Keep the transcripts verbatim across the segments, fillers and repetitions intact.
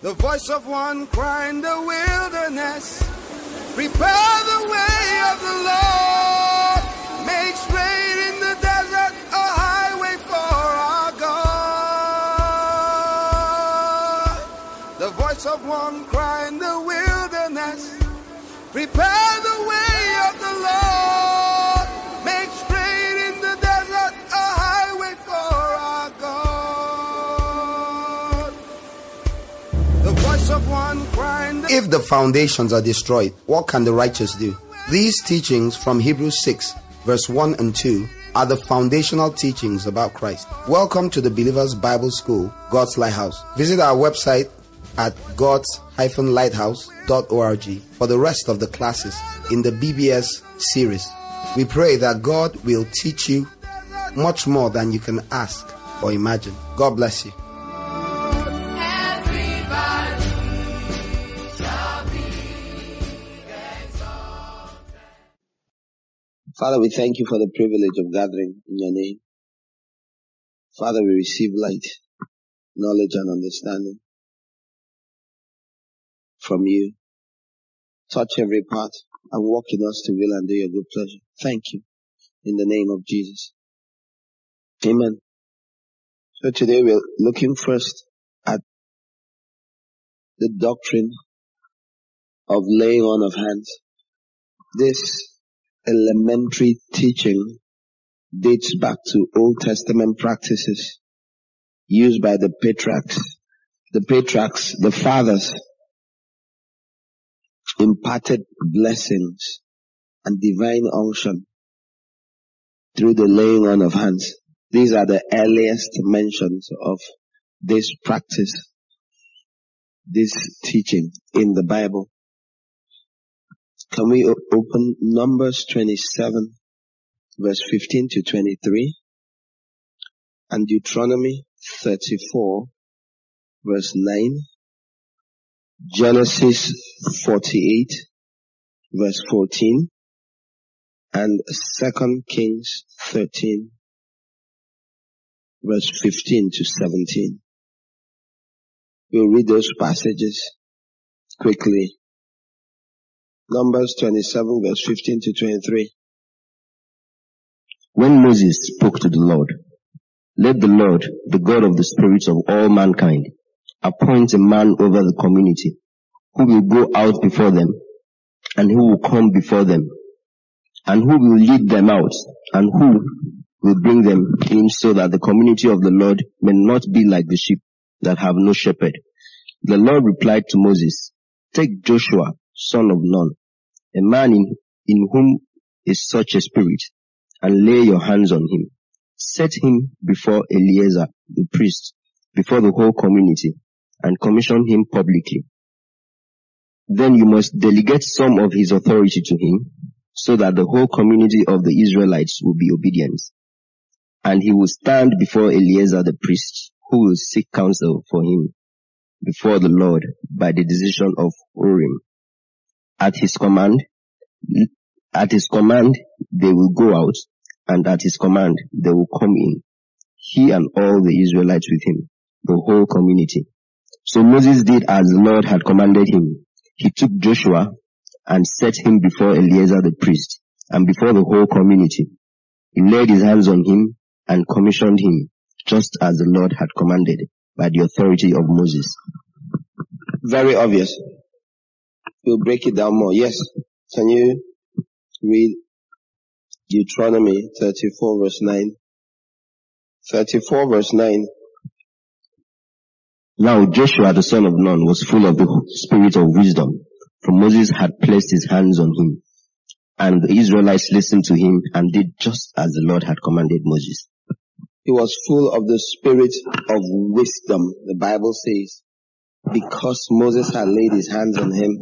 The voice of one crying in the wilderness, prepare the way of the Lord, make straight in the desert a highway for our God. The voice of one crying in the wilderness, prepare the way of the Lord, make straight in the desert a highway for our God. The voice of one crying. If the foundations are destroyed, what can the righteous do? These teachings from Hebrews six, verse one and two are the foundational teachings about Christ. Welcome to the Believers Bible School, God's Lighthouse. Visit our website at gods dash lighthouse dot org for the rest of the classes in the B B S series. We pray that God will teach you much more than you can ask or imagine. God bless you. Father, we thank you for the privilege of gathering in your name. Father, we receive light, knowledge, and understanding from you. Touch every part and walk in us to will and do your good pleasure. Thank you. In the name of Jesus. Amen. So today we're looking first at the doctrine of laying on of hands. This elementary teaching dates back to Old Testament practices used by the patriarchs. The patriarchs, the fathers, imparted blessings and divine unction through the laying on of hands. These are the earliest mentions of this practice, this teaching in the Bible. Can we o- open Numbers twenty-seven, verse fifteen to twenty-three, and Deuteronomy thirty-four, verse nine, Genesis forty-eight, verse fourteen, and Second Kings thirteen, verse fifteen to seventeen. We'll read those passages quickly. Numbers twenty-seven, verse fifteen to twenty-three. When Moses spoke to the Lord, let the Lord, the God of the spirits of all mankind, appoint a man over the community, who will go out before them, and who will come before them, and who will lead them out, and who will bring them in, so that the community of the Lord may not be like the sheep that have no shepherd. The Lord replied to Moses, take Joshua, son of Nun, a man in, in whom is such a spirit, and lay your hands on him. Set him before Eleazar, the priest, before the whole community, and commission him publicly. Then you must delegate some of his authority to him, so that the whole community of the Israelites will be obedient. And he will stand before Eleazar the priest, who will seek counsel for him before the Lord by the decision of Urim. At his command, at his command, they will go out, and at his command, they will come in, he and all the Israelites with him, the whole community. So Moses did as the Lord had commanded him. He took Joshua and set him before Eleazar the priest, and before the whole community. He laid his hands on him and commissioned him, just as the Lord had commanded, by the authority of Moses. Very obvious. We'll break it down more. Yes. Can you read Deuteronomy thirty-four, verse nine? thirty-four, verse nine. Now Joshua the son of Nun was full of the spirit of wisdom, for Moses had placed his hands on him. And the Israelites listened to him and did just as the Lord had commanded Moses. He was full of the spirit of wisdom, the Bible says, because Moses had laid his hands on him.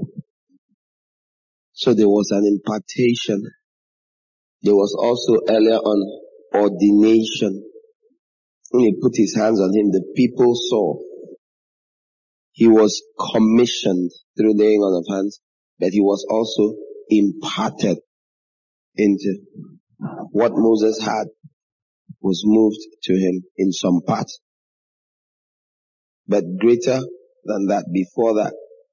So there was an impartation. There was also earlier on ordination. When he put his hands on him, the people saw. He was commissioned through laying on of hands, but he was also imparted into what Moses had was moved to him in some part. But greater than that. Before that,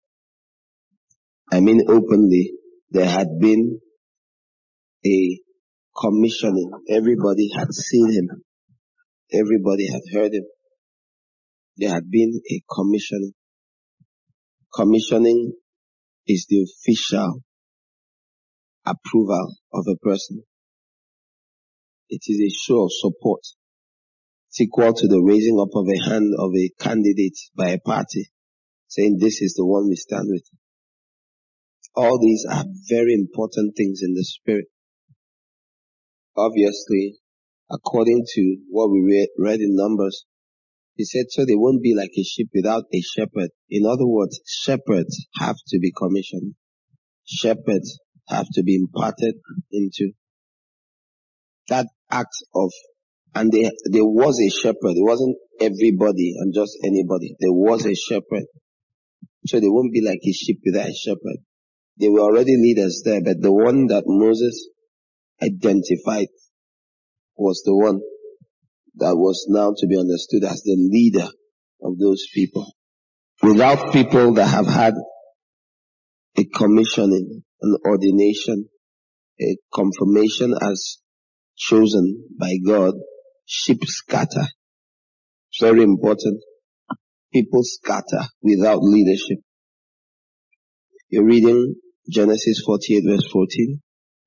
I mean openly, there had been a commissioning. Everybody had seen him. Everybody had heard him. There had been a commissioning. Commissioning is the official approval of a person. It is a show of support. It's equal to the raising up of a hand of a candidate by a party, saying this is the one we stand with. All these are very important things in the spirit. Obviously, according to what we read, read in Numbers, he said, so they won't be like a sheep without a shepherd. In other words, shepherds have to be commissioned. Shepherds have to be imparted into that act of, and they, there was a shepherd. It wasn't everybody and just anybody. There was a shepherd. So they won't be like a sheep without a shepherd. They were already leaders there, but the one that Moses identified was the one that was now to be understood as the leader of those people. Without people that have had a commissioning, an ordination, a confirmation as chosen by God, sheep scatter. It's very important. People scatter without leadership. You're reading Genesis forty-eight verse fourteen.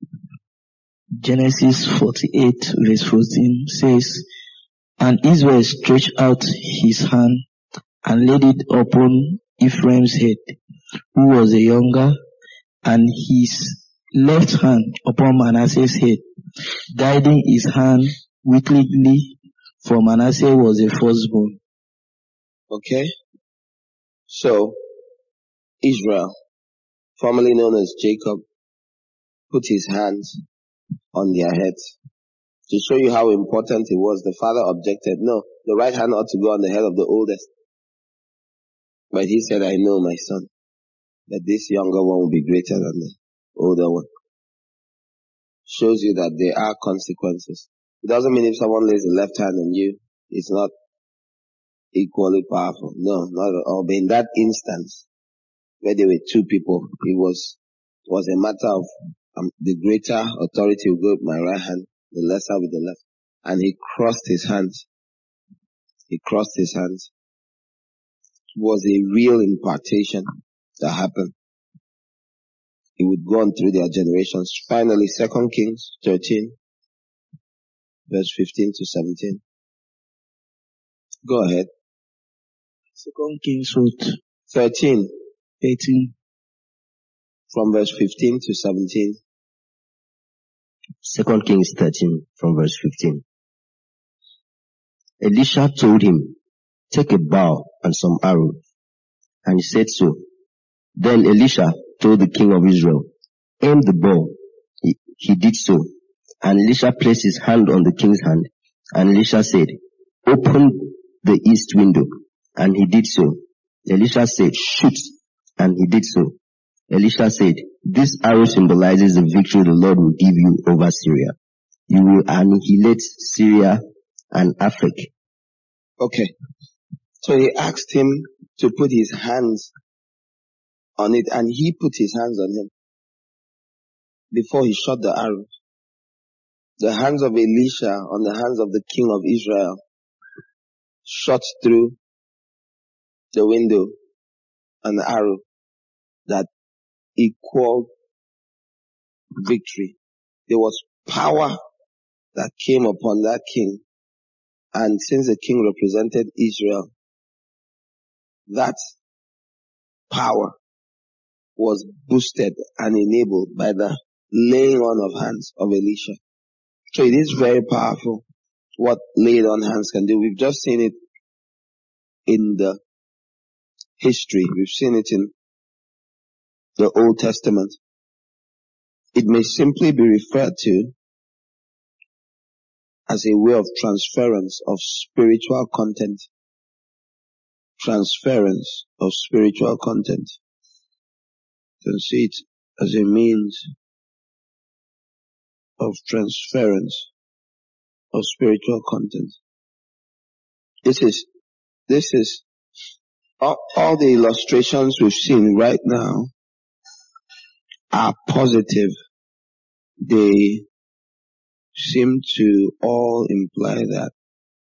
Genesis forty-eight verse fourteen says, and Israel stretched out his hand and laid it upon Ephraim's head, who was the younger, and his left hand upon Manasseh's head, guiding his hand wickedly, for Manasseh was the firstborn. Okay? So, Israel, formerly known as Jacob, put his hands on their heads. To show you how important it was, the father objected, no, the right hand ought to go on the head of the oldest. But he said, I know, my son, that this younger one will be greater than the older one. Shows you that there are consequences. It doesn't mean if someone lays the left hand on you, it's not equally powerful. No, not at all. But in that instance, where there were two people, it was, was a matter of um, the greater authority will go with my right hand, the lesser with the left. And he crossed his hands. He crossed his hands. It was a real impartation that happened. It would go on through their generations. Finally, Second Kings thirteen, verse fifteen to seventeen. Go ahead. Second Kings what? thirteen. eighteen. From verse fifteen to seventeen. Second Kings thirteen from verse fifteen. Elisha told him, take a bow and some arrows. And he said so. Then Elisha told the king of Israel, aim the bow. He, he did so. And Elisha placed his hand on the king's hand. And Elisha said, open the east window. And he did so. Elisha said, shoot. And he did so. Elisha said, this arrow symbolizes the victory the Lord will give you over Syria. You will annihilate Syria and Aphek. Okay. So he asked him to put his hands on it, and he put his hands on him before he shot the arrow. The hands of Elisha on the hands of the king of Israel shot through the window an arrow that equaled victory. There was power that came upon that king. And since the king represented Israel, that power was boosted and enabled by the laying on of hands of Elisha. So it is very powerful what laid on hands can do. We've just seen it in the history. We've seen it in the Old Testament. It may simply be referred to as a way of transference of spiritual content. Transference of spiritual content. You can see it as a means of transference of spiritual content. This is, this is all, all the illustrations we've seen right now are positive. They seem to all imply that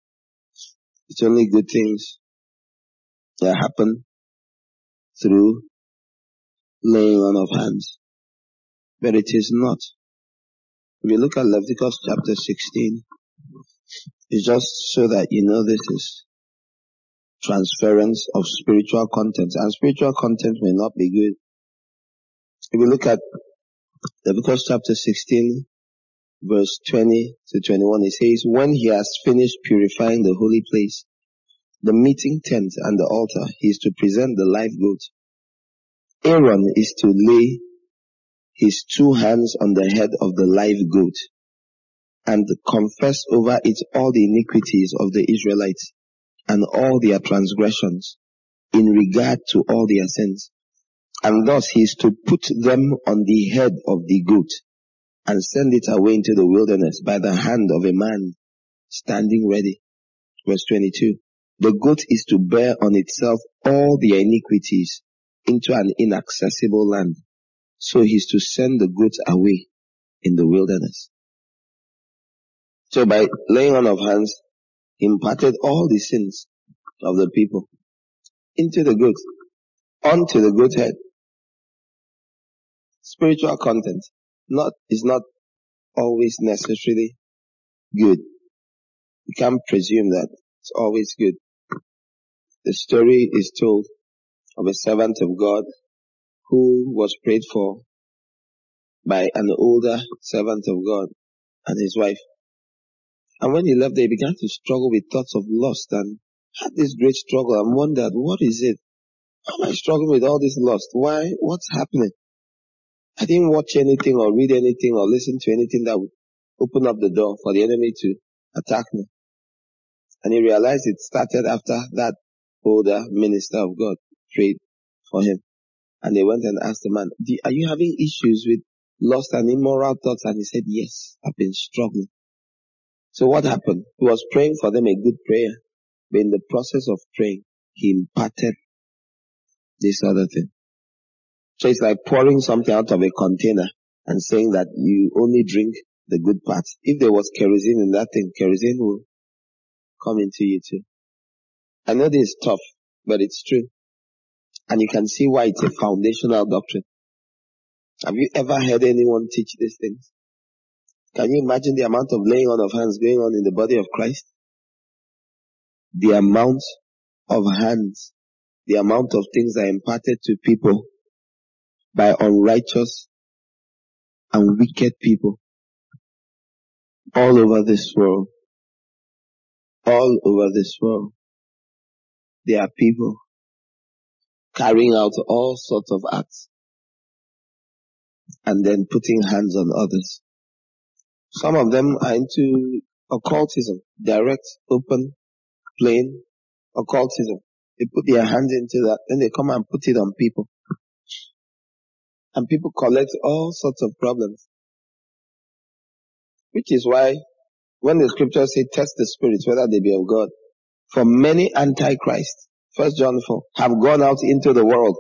it's only good things that happen through laying on of hands. But it is not. If you look at Leviticus chapter sixteen, it's just so that you know this is transference of spiritual content. And spiritual content may not be good. If you look at Leviticus chapter sixteen, verse twenty to twenty-one, it says, when he has finished purifying the holy place, the meeting tent and the altar, he is to present the live goat. Aaron is to lay his two hands on the head of the live goat and confess over it all the iniquities of the Israelites and all their transgressions in regard to all their sins. And thus he is to put them on the head of the goat and send it away into the wilderness by the hand of a man standing ready. Verse twenty-two. The goat is to bear on itself all their iniquities into an inaccessible land. So he is to send the goat away in the wilderness. So by laying on of hands, he imparted all the sins of the people into the goat, onto the goat head. Spiritual content not is not always necessarily good. You can't presume that it's always good. The story is told of a servant of God who was prayed for by an older servant of God and his wife. And when he left, they began to struggle with thoughts of lust and had this great struggle and wondered, what is it? How am I struggling with all this lust? Why? What's happening? I didn't watch anything or read anything or listen to anything that would open up the door for the enemy to attack me. And he realized it started after that older minister of God prayed for him. And they went and asked the man, are you having issues with lust and immoral thoughts? And he said, yes, I've been struggling. So what happened? He was praying for them a good prayer. But in the process of praying, he imparted this other thing. So it's like pouring something out of a container and saying that you only drink the good parts. If there was kerosene in that thing, kerosene will come into you too. I know this is tough, but it's true. And you can see why it's a foundational doctrine. Have you ever heard anyone teach these things? Can you imagine the amount of laying on of hands going on in the body of Christ? The amount of hands, the amount of things that are imparted to people by unrighteous and wicked people all over this world. All over this world. There are people carrying out all sorts of acts and then putting hands on others. Some of them are into occultism, direct, open, plain occultism. They put their hands into that, then they come and put it on people. And people collect all sorts of problems. Which is why when the scriptures say test the spirits whether they be of God, for many antichrists, First John four, have gone out into the world.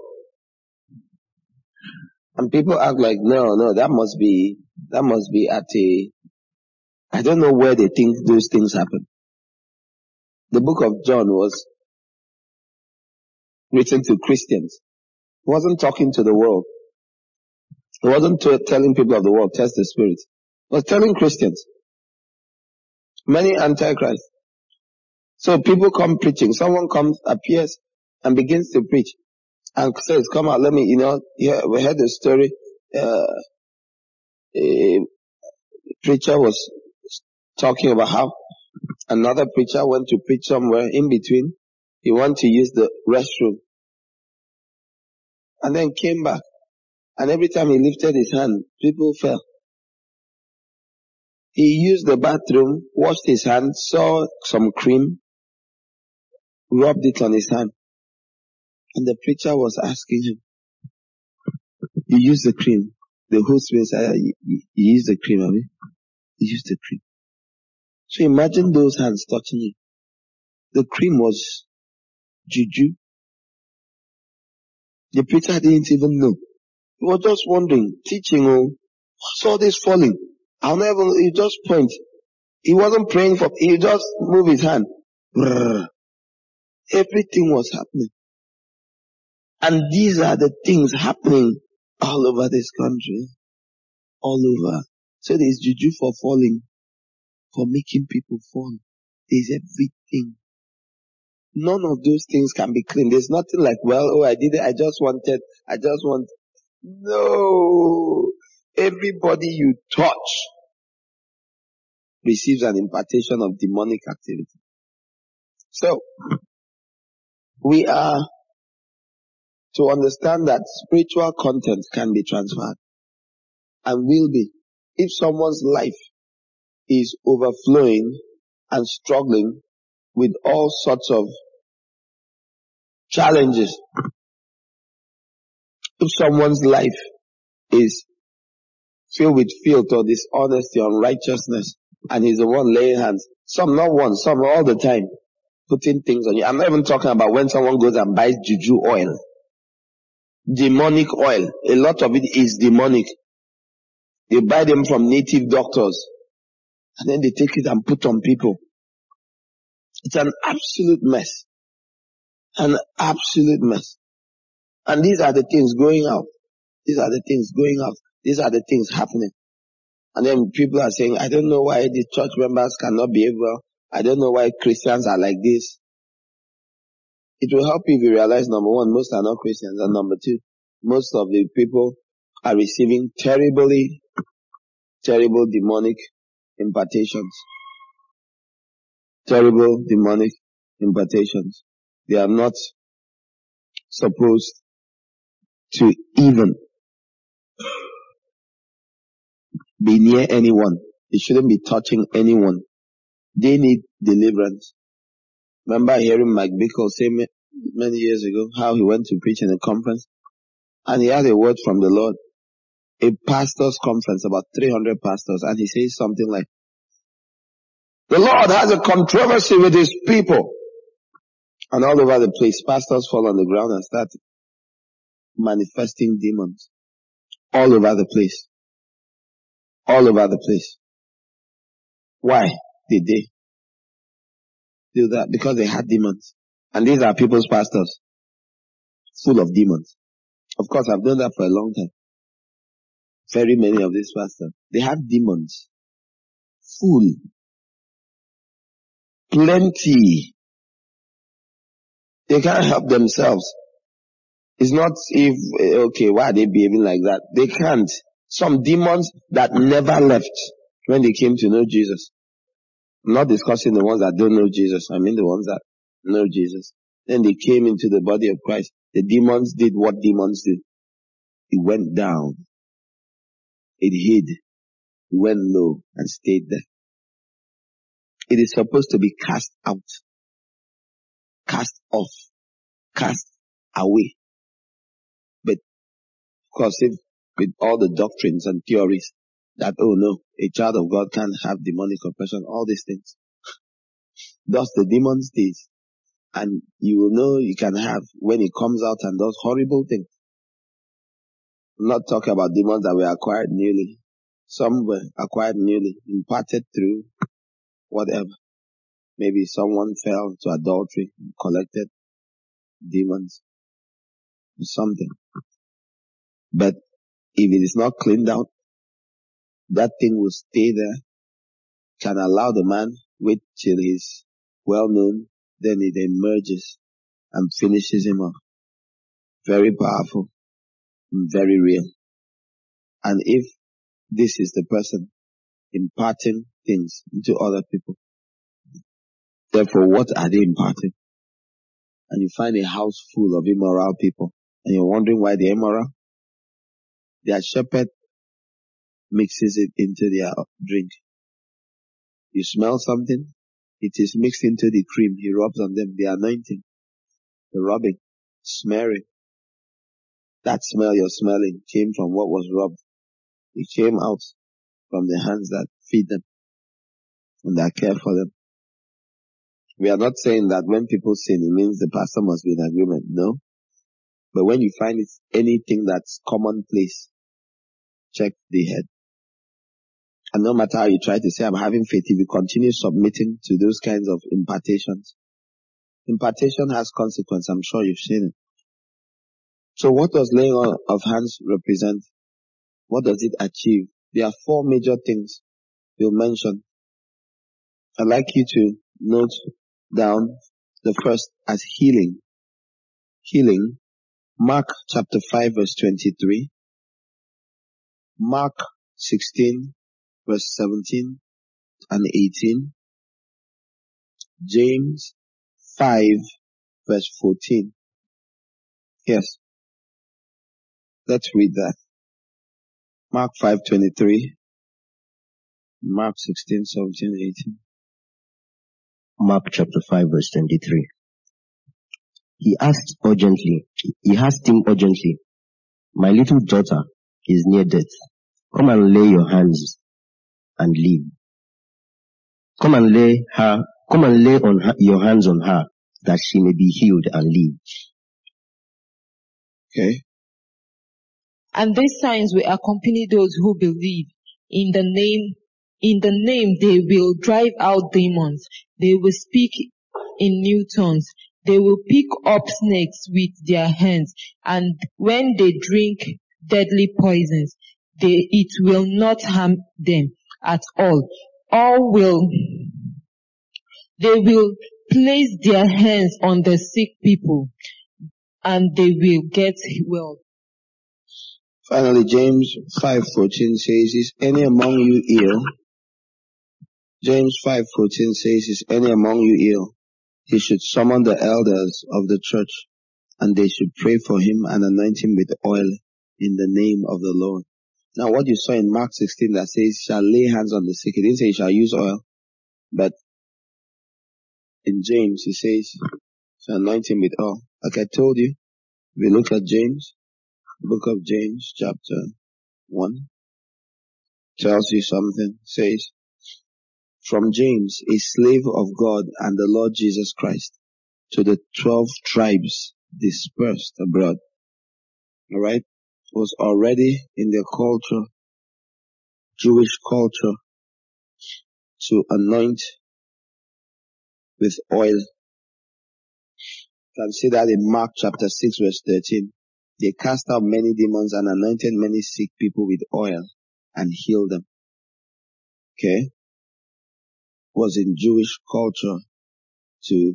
And people act like, no, no, that must be, that must be at a, I don't know where they think those things happen. The book of John was written to Christians. He wasn't talking to the world. He wasn't t- telling people of the world, test the spirits. He was telling Christians. Many antichrists. So people come preaching. Someone comes, appears, and begins to preach. And says, come out, let me, you know, yeah, we heard the story. Uh, a preacher was talking about how another preacher went to preach somewhere in between. He wanted to use the restroom. And then came back. And every time he lifted his hand, people fell. He used the bathroom, washed his hands, saw some cream, rubbed it on his hand. And the preacher was asking him, you use the cream. The host will say, you, you, you use the cream, have you? You use the cream. So imagine those hands touching you. The cream was juju. The preacher didn't even know. He was just wondering, teaching, oh, saw this falling. I'll never, he just point. He wasn't praying for, he just moved his hand. Brrr. Everything was happening. And these are the things happening all over this country. All over. So there's juju for falling, for making people fall. There's everything. None of those things can be clean. There's nothing like, well, oh, I did it, I just wanted, I just want. No. Everybody you touch receives an impartation of demonic activity. So, we are to understand that spiritual content can be transferred and will be. If someone's life is overflowing and struggling with all sorts of challenges, if someone's life is filled with filth or dishonesty, unrighteousness, and he's the one laying hands, some not one, some all the time, putting things on you. I'm not even talking about when someone goes and buys juju oil. Demonic oil. A lot of it is demonic. They buy them from native doctors. And then they take it and put on people. It's an absolute mess. An absolute mess. And these are the things going out. These are the things going out. These are the things happening. And then people are saying, I don't know why the church members cannot behave well. I don't know why Christians are like this. It will help you if you realize, number one, most are not Christians. And number two, most of the people are receiving terribly, terrible demonic impartations. Terrible demonic impartations. They are not supposed to even be near anyone. They shouldn't be touching anyone. They need deliverance. Remember hearing Mike Bickle say many years ago how he went to preach in a conference and he had a word from the Lord. A pastor's conference, about three hundred pastors, and he says something like, the Lord has a controversy with his people. And all over the place, pastors fall on the ground and start manifesting demons. All over the place. All over the place. Why did they do that? Because they had demons. And these are people's pastors. Full of demons. Of course, I've done that for a long time. Very many of these pastors. They have demons. Full. Plenty. They can't help themselves. It's not if, okay, why are they behaving like that? They can't. Some demons that never left when they came to know Jesus. I'm not discussing the ones that don't know Jesus. I mean the ones that know Jesus. Then they came into the body of Christ. The demons did what demons do. It went down. It hid. It went low and stayed there. It is supposed to be cast out. Cast off. Cast away. But, of course, if with all the doctrines and theories that, oh no, a child of God can't have demonic oppression, all these things. Thus the demons did. And you will know you can have when it comes out and does horrible things. I'm not talking about demons that were acquired newly. Some were acquired newly, imparted through whatever. Maybe someone fell to adultery and collected demons or something. But if it is not cleaned out, that thing will stay there, can allow the man wait till he's well known, then it emerges and finishes him off. Very powerful and very real. And if this is the person imparting things into other people, therefore what are they imparting? And you find a house full of immoral people and you're wondering why they're immoral. Their shepherd mixes it into their drink. You smell something, it is mixed into the cream. He rubs on them, the anointing, the rubbing, smearing. That smell you're smelling came from what was rubbed. It came out from the hands that feed them and that care for them. We are not saying that when people sin, it means the pastor must be in agreement. No. But when you find it's anything that's commonplace, check the head. And no matter how you try to say, I'm having faith, if you continue submitting to those kinds of impartations, impartation has consequence. I'm sure you've seen it. So what does laying on of hands represent? What does it achieve? There are four major things we'll mention. I'd like you to note down the first as healing. Healing. Mark chapter five verse twenty-three. Mark sixteen verse seventeen and eighteen. James five verse fourteen. Yes. Let's read that. Mark five twenty-three. Mark sixteen, seventeen, eighteen. Mark chapter five verse twenty-three. He asked urgently, he asked him urgently, my little daughter is near death. Come and lay your hands and live. Come and lay her, come and lay on her, your hands on her, that she may be healed and live. Okay. And these signs will accompany those who believe. In the name, in the name they will drive out demons. They will speak in new tongues. They will pick up snakes with their hands. And when they drink deadly poisons, they, it will not harm them at all. All will, they will place their hands on the sick people and they will get well. Finally, James five fourteen says, is any among you ill? James five fourteen says, is any among you ill? He should summon the elders of the church, and they should pray for him and anoint him with oil in the name of the Lord. Now, what you saw in Mark sixteen that says, shall lay hands on the sick, it didn't say shall use oil, but in James, he says, shall anoint him with oil. Like I told you, if you look at James, the book of James, chapter one, tells you something, says, from James, a slave of God and the Lord Jesus Christ, to the twelve tribes dispersed abroad. Alright? Was already in their culture, Jewish culture, to anoint with oil. You can see that in Mark chapter six verse thirteen. They cast out many demons and anointed many sick people with oil and healed them. Okay? Was in Jewish culture to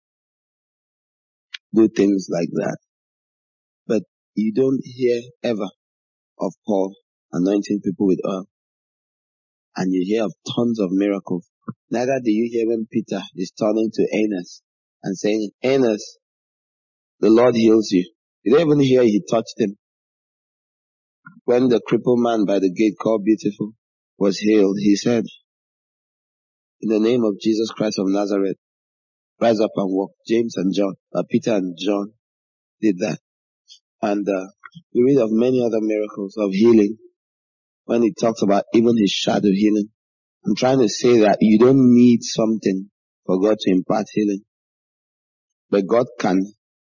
do things like that. But you don't hear ever of Paul anointing people with oil. And you hear of tons of miracles. Neither do you hear when Peter is turning to Aeneas and saying, Aeneas, the Lord heals you. You don't even hear he touched him. When the crippled man by the gate called Beautiful was healed, he said, in the name of Jesus Christ of Nazareth, rise up and walk. James and John, uh, Peter and John did that. And uh, we read of many other miracles of healing when he talks about even his shadow healing. I'm trying to say that you don't need something for God to impart healing. But God can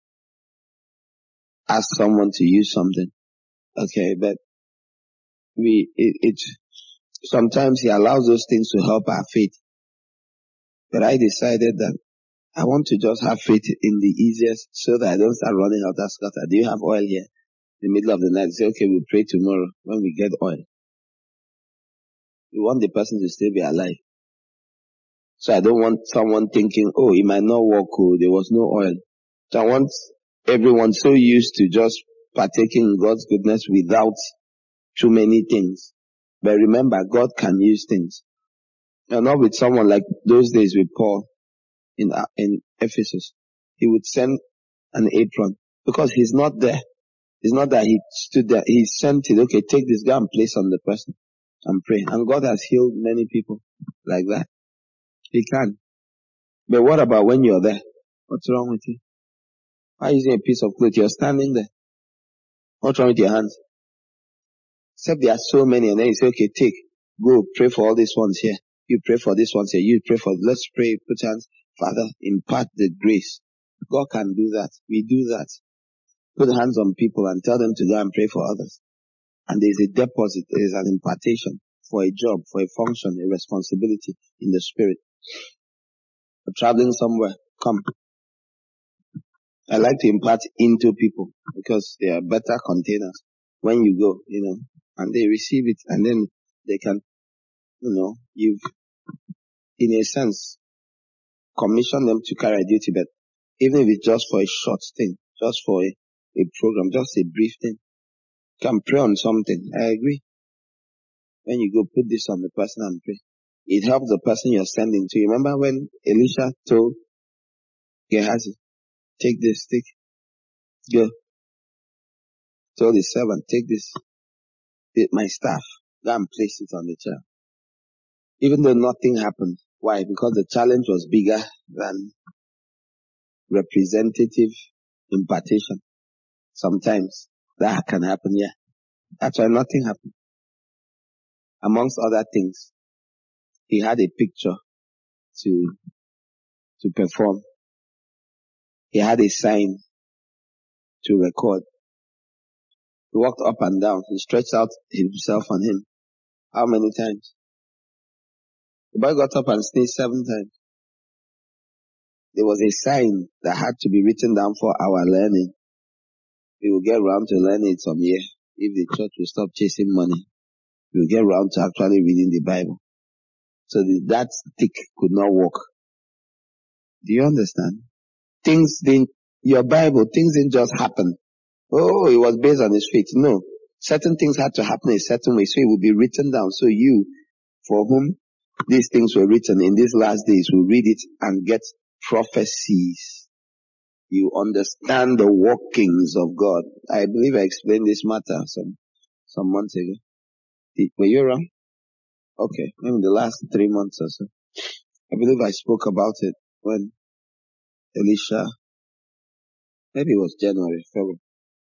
ask someone to use something. Okay, but we, it, it, sometimes he allows those things to help our faith. But I decided that I want to just have faith in the easiest so that I don't start running out of scatter. Do you have oil here? In the middle of the night, say, okay, we'll pray tomorrow when we get oil. We want the person to still be alive. So I don't want someone thinking, oh, it might not work, oh, there was no oil. So I want everyone so used to just partaking in God's goodness without too many things. But remember, God can use things. Now, not with someone like those days with Paul in, in Ephesus. He would send an apron because he's not there. It's not that he stood there. He sent it, okay, take this guy and place on the person and pray. And God has healed many people like that. He can. But what about when you're there? What's wrong with you? Why are you using a piece of cloth? You're standing there. What's wrong with your hands? Except there are so many, and then you say, okay, take, go, pray for all these ones here. You pray for this ones here. You pray for, let's pray, put hands. Father, impart the grace. God can do that. We do that. Put hands on people and tell them to go and pray for others. And there's a deposit, there's an impartation for a job, for a function, a responsibility in the spirit. You're traveling somewhere, come. I like to impart into people because they are better containers when you go, you know, and they receive it and then they can, you know, you've, in a sense, commissioned them to carry a duty, but even if it's just for a short thing, just for a, a program, just a brief thing, you can pray on something. I agree. When you go, put this on the person and pray. It helps the person you're sending to. You remember when Elisha told Gehazi, take this stick, go. Told his servant, take this, my staff, go and place it on the chair. Even though nothing happened. Why? Because the challenge was bigger than representative impartation. Sometimes that can happen, yeah. That's why nothing happened. Amongst other things, he had a picture to, to perform. He had a sign to record. He walked up and down. He stretched out himself on him. How many times? The boy got up and sneezed seven times. There was a sign that had to be written down for our learning. We will get around to learning it some year. If the church will stop chasing money, we will get around to actually reading the Bible. So the, that stick could not walk. Do you understand? Things didn't, your Bible, things didn't just happen. Oh, it was based on his faith. No. Certain things had to happen a certain way. So it would be written down. So you, for whom these things were written in these last days, will read it and get prophecies. You understand the workings of God. I believe I explained this matter some, some months ago. Did, were you around? Okay. Maybe the last three months or so. I believe I spoke about it when Elisha, maybe it was January, February.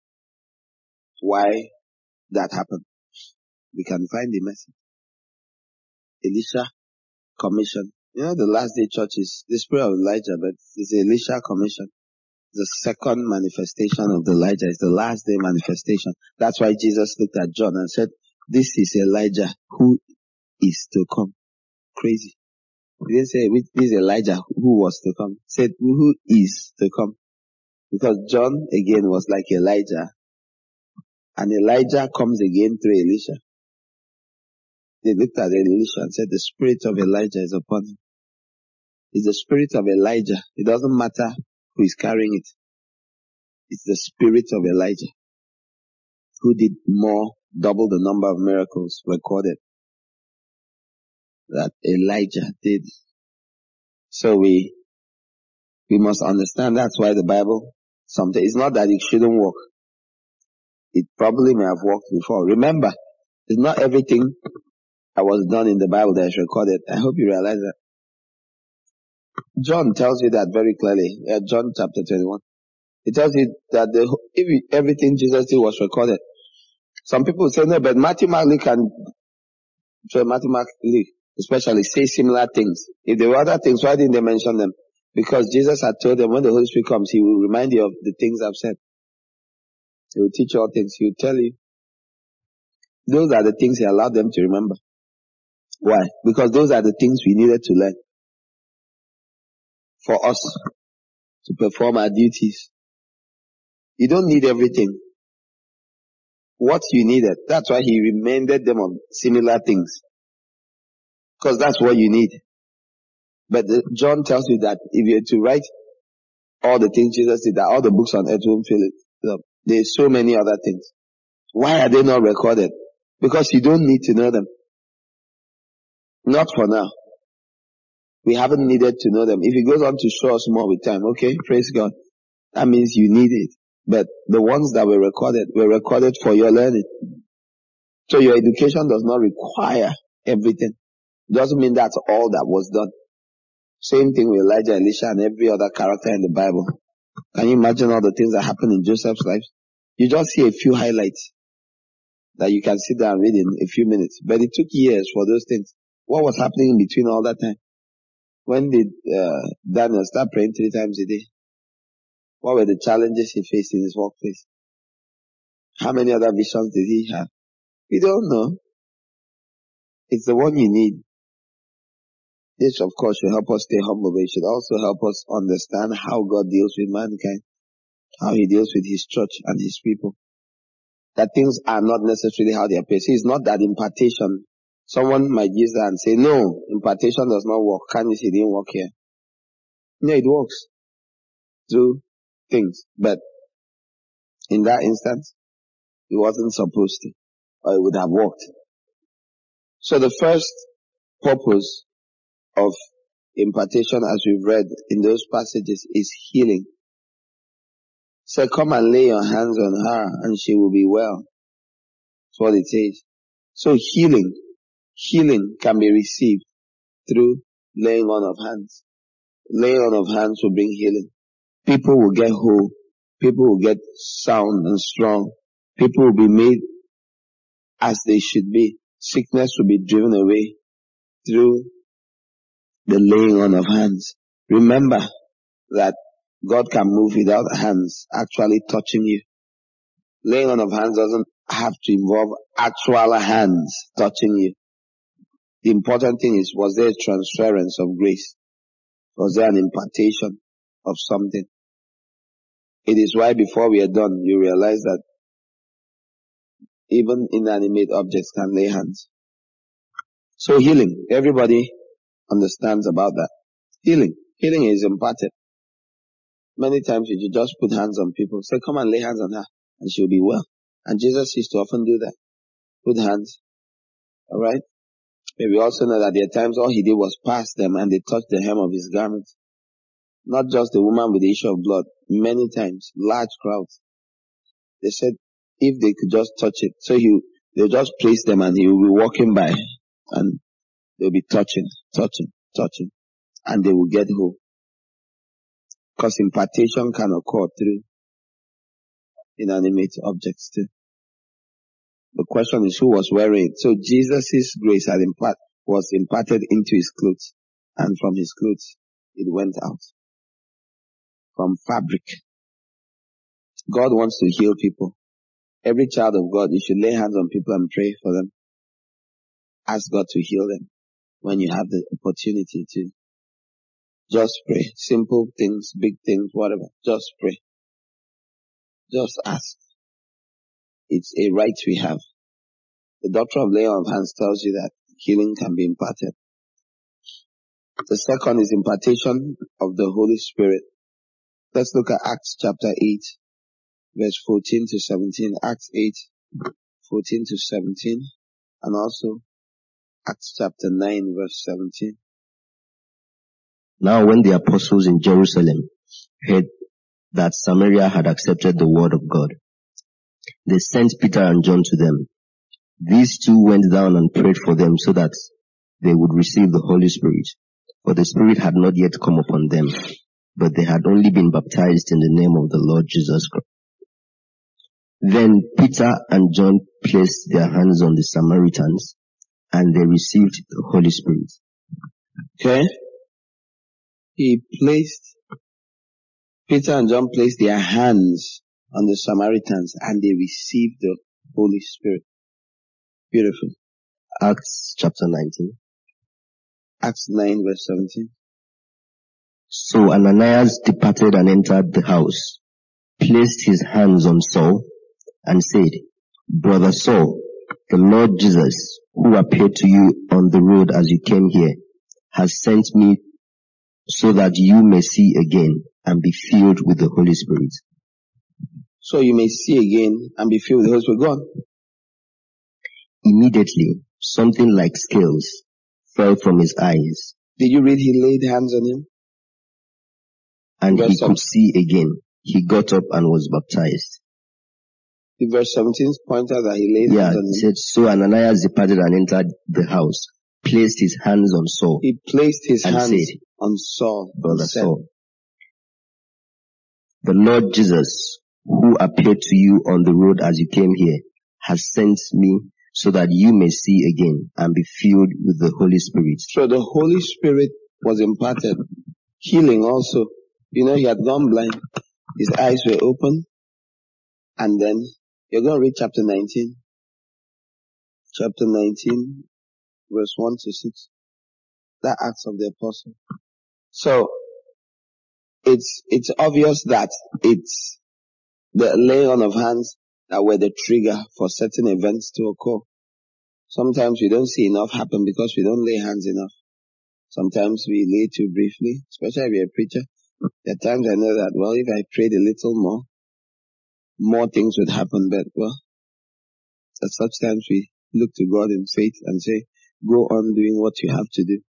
Why that happened. We can find the message. Elisha commission. You know, the last day church is the spirit of Elijah, but it's the Elisha commission. The second manifestation of the Elijah is the last day manifestation. That's why Jesus looked at John and said, this is Elijah who is to come. Crazy. He didn't say, this is Elijah who was to come. He said, who is to come. Because John, again, was like Elijah. And Elijah comes again through Elisha. They looked at Elisha and said, the spirit of Elijah is upon him. It's the spirit of Elijah. It doesn't matter who is carrying it. It's the spirit of Elijah who did more, double the number of miracles recorded that Elijah did. So we, we must understand that's why the Bible, sometimes, it's not that it shouldn't work. It probably may have worked before. Remember, it's not everything that was done in the Bible that is recorded. I hope you realize that. John tells you that very clearly. Uh, John chapter twenty-one. It tells you that the, if everything Jesus did was recorded. Some people say no, but Matthew, Mark, Luke, and so Matthew, Mark, Luke, especially say similar things. If there were other things, why didn't they mention them? Because Jesus had told them when the Holy Spirit comes, He will remind you of the things I've said. He will teach you all things. He will tell you. Those are the things He allowed them to remember. Why? Because those are the things we needed to learn for us to perform our duties. You don't need everything. What you needed. That's why He reminded them of similar things. Because that's what you need. But the, John tells you that if you're to write all the things Jesus did, that all the books on earth won't fill it up. There's so many other things. Why are they not recorded? Because you don't need to know them. Not for now. We haven't needed to know them. If He goes on to show us more with time, okay, praise God. That means you need it. But the ones that were recorded were recorded for your learning. So your education does not require everything. It doesn't mean that's all that was done. Same thing with Elijah, Elisha, and every other character in the Bible. Can you imagine all the things that happened in Joseph's life? You just see a few highlights that you can sit down and read in a few minutes. But it took years for those things. What was happening in between all that time? When did uh, Daniel start praying three times a day? What were the challenges he faced in his workplace? How many other visions did he have? We don't know. It's the one you need. This, of course, should help us stay humble, but it should also help us understand how God deals with mankind, how he deals with his church and his people. That things are not necessarily how they appear. See, it's not that impartation. Someone might use that and say, no, impartation does not work. Can you see it didn't work here? No, it works through things. But in that instance, it wasn't supposed to, or it would have worked. So the first purpose of impartation, as we've read in those passages, is healing. So come and lay your hands on her and she will be well. That's what it says. So healing, healing can be received through laying on of hands. Laying on of hands will bring healing. People will get whole. People will get sound and strong. People will be made as they should be. Sickness will be driven away through the laying on of hands. Remember that God can move without hands actually touching you. Laying on of hands doesn't have to involve actual hands touching you. The important thing is, was there a transference of grace? Was there an impartation of something? It is why before we are done, you realize that even inanimate objects can lay hands. So healing, everybody understands about that. Healing, healing is imparted. Many times you just put hands on people, say, come and lay hands on her, and she'll be well. And Jesus used to often do that. Put hands. Alright? But we also know that there are times all he did was pass them and they touched the hem of his garment. Not just the woman with the issue of blood. Many times, large crowds. They said, if they could just touch it. So he, they'll just place them and he will be walking by. And they'll be touching, touching, touching. And they will get whole. Because impartation can occur through inanimate objects too. The question is, who was wearing it? So Jesus' grace had impart, was imparted into his clothes. And from his clothes, it went out. From fabric. God wants to heal people. Every child of God, you should lay hands on people and pray for them. Ask God to heal them when you have the opportunity to. Just pray. Simple things, big things, whatever. Just pray. Just ask. It's a right we have. The doctrine of laying on of hands tells you that healing can be imparted. The second is impartation of the Holy Spirit. Let's look at Acts chapter eight, verse fourteen to seventeen. Acts eight, fourteen to seventeen. And also Acts chapter nine, verse seventeen. Now when the apostles in Jerusalem heard that Samaria had accepted the word of God, they sent Peter and John to them. These two went down and prayed for them so that they would receive the Holy Spirit. For the Spirit had not yet come upon them, but they had only been baptized in the name of the Lord Jesus Christ. Then Peter and John placed their hands on the Samaritans, and they received the Holy Spirit. Okay? He placed, Peter and John placed their hands on the Samaritans, and they received the Holy Spirit. Beautiful. Acts chapter nineteen. Acts nine, verse seventeen. So Ananias departed and entered the house, placed his hands on Saul, and said, Brother Saul, the Lord Jesus, who appeared to you on the road as you came here, has sent me so that you may see again and be filled with the Holy Spirit. So you may see again and be filled with the Holy Spirit. Go on. Immediately, something like scales fell from his eyes. Did you read he laid hands on him? And verse he could see again. He got up and was baptized. The verse seventeen points out that he laid yeah, hands on him. It said, so Ananias departed and entered the house, placed his hands on Saul. He placed his and hands said, on Saul. Brother said, Saul, the Lord Jesus, who appeared to you on the road as you came here, has sent me so that you may see again and be filled with the Holy Spirit. So the Holy Spirit was imparted. Healing also. You know, he had gone blind. His eyes were open. And then You're going to read chapter nineteen. Chapter nineteen, verse one to six. That Acts of the Apostle. So, it's, it's obvious that it's the laying on of hands that were the trigger for certain events to occur. Sometimes we don't see enough happen because we don't lay hands enough. Sometimes we lay too briefly, especially if you're a preacher. There are times I know that, well, if I prayed a little more, more things would happen, but, well, at such times we look to God in faith and say, go on doing what you have to do.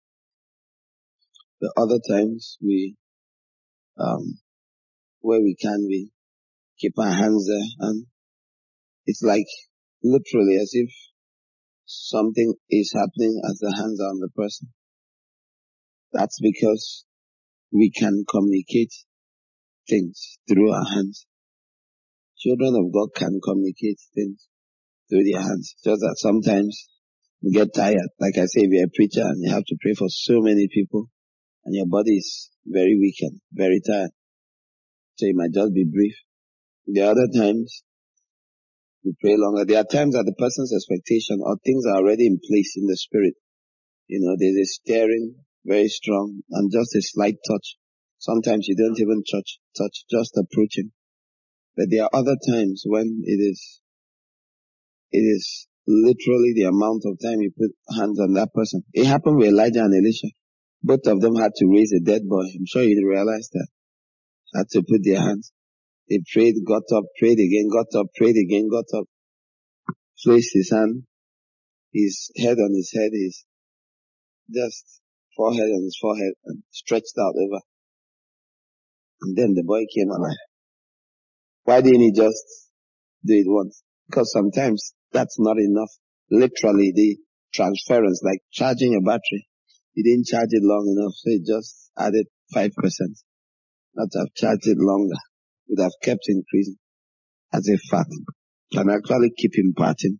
But other times we, um, where we can, we keep our hands there, and it's like literally as if something is happening as the hands are on the person. That's because we can communicate things through our hands. Children of God can communicate things through their hands. Just that sometimes you get tired. Like I say, if you're a preacher and you have to pray for so many people and your body is very weak and very tired, so you might just be brief. The other times you pray longer. There are times that the person's expectation or things are already in place in the spirit. You know, there's a stirring, very strong, and just a slight touch. Sometimes you don't even touch, touch, just approaching. But there are other times when it is, it is literally the amount of time you put hands on that person. It happened with Elijah and Elisha. Both of them had to raise a dead boy. I'm sure you realize that. Had to put their hands. They prayed, got up, prayed again, got up, prayed again, got up. Placed his hand, his head on his head, his just forehead on his forehead, and stretched out over. And then the boy came alive. Why didn't he just do it once? Because sometimes that's not enough. Literally, the transference, like charging a battery, you didn't charge it long enough, so it just added five percent. Not to have charged it longer, would have kept increasing. As a fact, can actually keep imparting.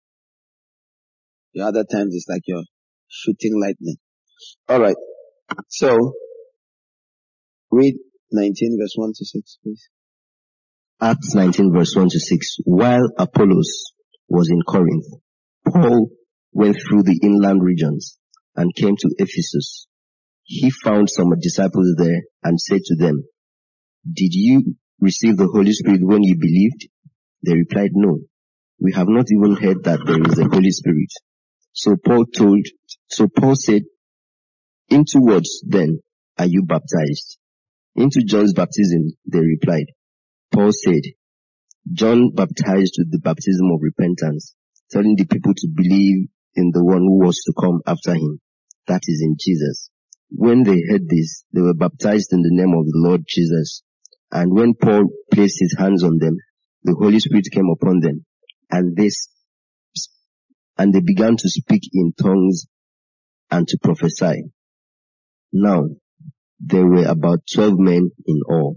The other times it's like you're shooting lightning. Alright, so, read nineteen verse one to six, please. Acts nineteen verse one to six. While Apollos was in Corinth, Paul went through the inland regions and came to Ephesus. He found some disciples there and said to them, "Did you receive the Holy Spirit when you believed?" They replied, "No, we have not even heard that there is a Holy Spirit." So Paul told, so Paul said, "Into what then are you baptized?" "Into John's baptism," they replied. Paul said, "John baptized with the baptism of repentance, telling the people to believe in the one who was to come after him, that is, in Jesus." When they heard this, they were baptized in the name of the Lord Jesus. And when Paul placed his hands on them, the Holy Spirit came upon them, and this, and they began to speak in tongues and to prophesy. Now, there were about twelve men in all.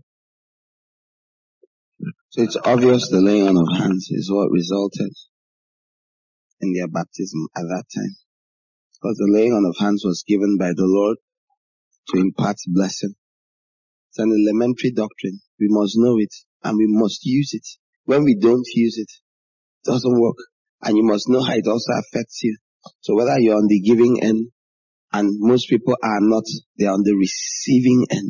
So it's obvious the laying on of hands is what resulted in their baptism at that time. Because the laying on of hands was given by the Lord to impart blessing. It's an elementary doctrine. We must know it and we must use it. When we don't use it, it doesn't work. And you must know how it also affects you. So whether you're on the giving end, and most people are not, they're on the receiving end.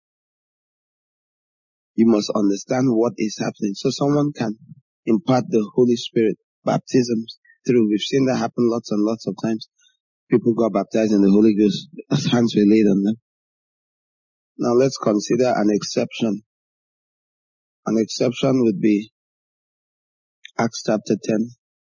You must understand what is happening. So someone can impart the Holy Spirit, baptisms through. We've seen that happen lots and lots of times. People got baptized in the Holy Ghost as hands were laid on them. Now let's consider an exception. An exception would be Acts chapter ten,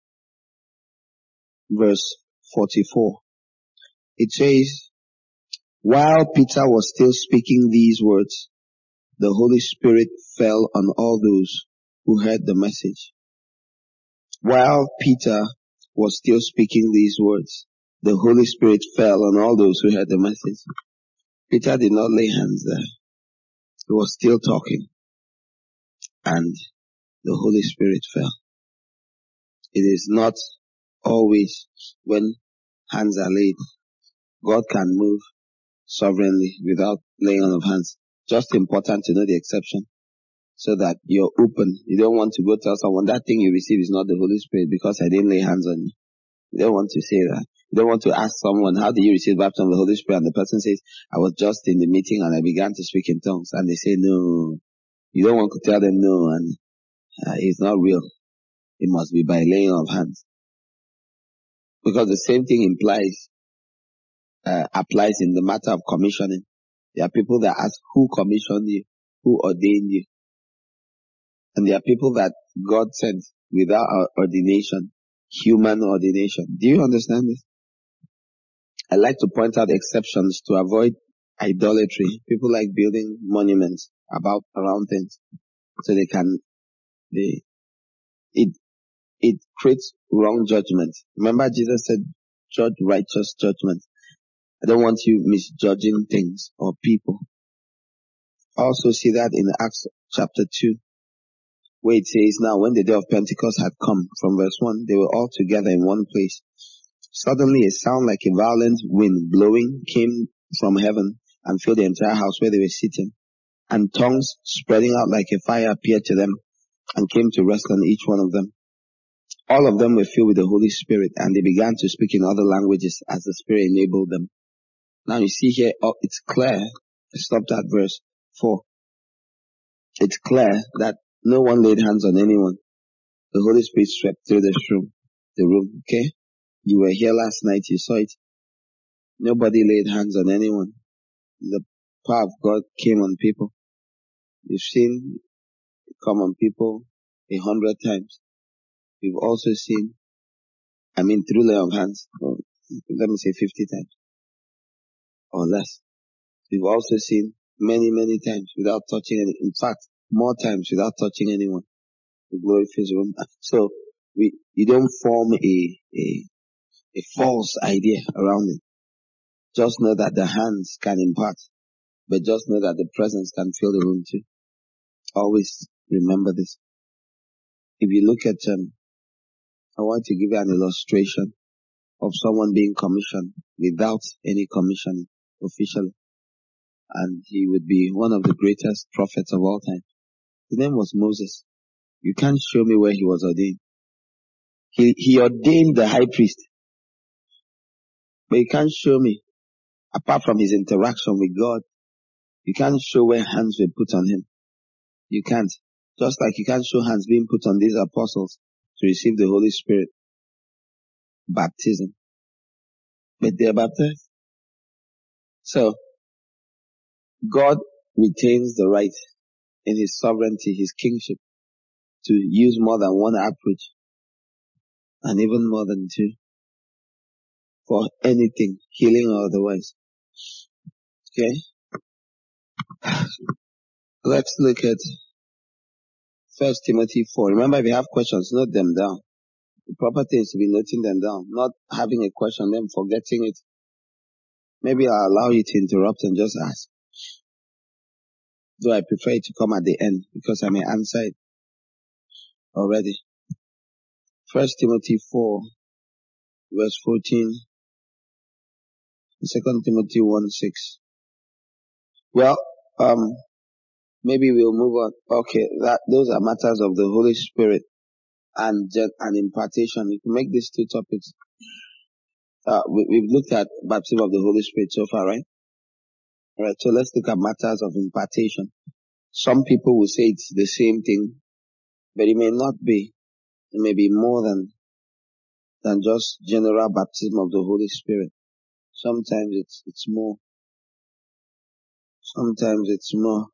verse forty-four. It says, "While Peter was still speaking these words, the Holy Spirit fell on all those who heard the message." While Peter was still speaking these words, the Holy Spirit fell on all those who heard the message. Peter did not lay hands there. He was still talking, and the Holy Spirit fell. It is not always when hands are laid. God can move sovereignly without laying on of hands. Just important to know the exception. so that you're open. You don't want to go tell someone that thing you receive is not the Holy Spirit because I didn't lay hands on you. You don't want to say that. You don't want to ask someone, how did you receive baptism of the Holy Spirit? And the person says, I was just in the meeting and I began to speak in tongues. And they say, no. You don't want to tell them no, and uh, it's not real. It must be by laying of hands. Because the same thing implies, uh, applies in the matter of commissioning. There are people that ask, who commissioned you? Who ordained you? And there are people that God sent without ordination, human ordination. Do you understand this? I like to point out exceptions to avoid idolatry. People like building monuments about around things so they can, they, it, it creates wrong judgment. Remember Jesus said, judge righteous judgment. I don't want you misjudging things or people. I also see that in Acts chapter two, where it says, now when the day of Pentecost had come, from verse one, they were all together in one place. Suddenly a sound like a violent wind blowing came from heaven and filled the entire house where they were sitting. And tongues spreading out like a fire appeared to them and came to rest on each one of them. All of them were filled with the Holy Spirit, and they began to speak in other languages as the Spirit enabled them. Now you see here, oh, it's clear. I stopped at verse four. It's clear that no one laid hands on anyone. The Holy Spirit swept through this room, the room, okay? You were here last night, you saw it. Nobody laid hands on anyone. The power of God came on people. You've seen it come on people a hundred times. You've also seen, I mean, through lay of hands, or let me say fifty times or less. We've also seen many, many times without touching any, in fact, more times without touching anyone. The glory fills the room. So, we, you don't form a, a, a false idea around it. Just know that the hands can impart, but just know that the presence can fill the room too. Always remember this. If you look at, um, I want to give you an illustration of someone being commissioned without any commissioning officially. And he would be one of the greatest prophets of all time. His name was Moses. You can't show me where he was ordained. He, he ordained the high priest. But you can't show me, apart from his interaction with God, you can't show where hands were put on him. You can't. Just like you can't show hands being put on these apostles to receive the Holy Spirit baptism. But they are baptized. So, God retains the right in his sovereignty, his kingship, to use more than one approach, and even more than two, for anything, healing or otherwise. Okay? Let's look at First Timothy four. Remember, if you have questions, note them down. The proper thing is to be noting them down, not having a question, then forgetting it. Maybe I'll allow you to interrupt and just ask. Though I prefer it to come at the end, because I may answer it already. First Timothy four, verse fourteen, Second Timothy one six. Well, um, maybe we'll move on. Okay, that those are matters of the Holy Spirit and and impartation. You can make these two topics. Uh, we, we've looked at baptism of the Holy Spirit so far, right? All right. So let's look at matters of impartation. Some people will say it's the same thing, but it may not be. It may be more than than just general baptism of the Holy Spirit. Sometimes it's it's more. Sometimes it's more.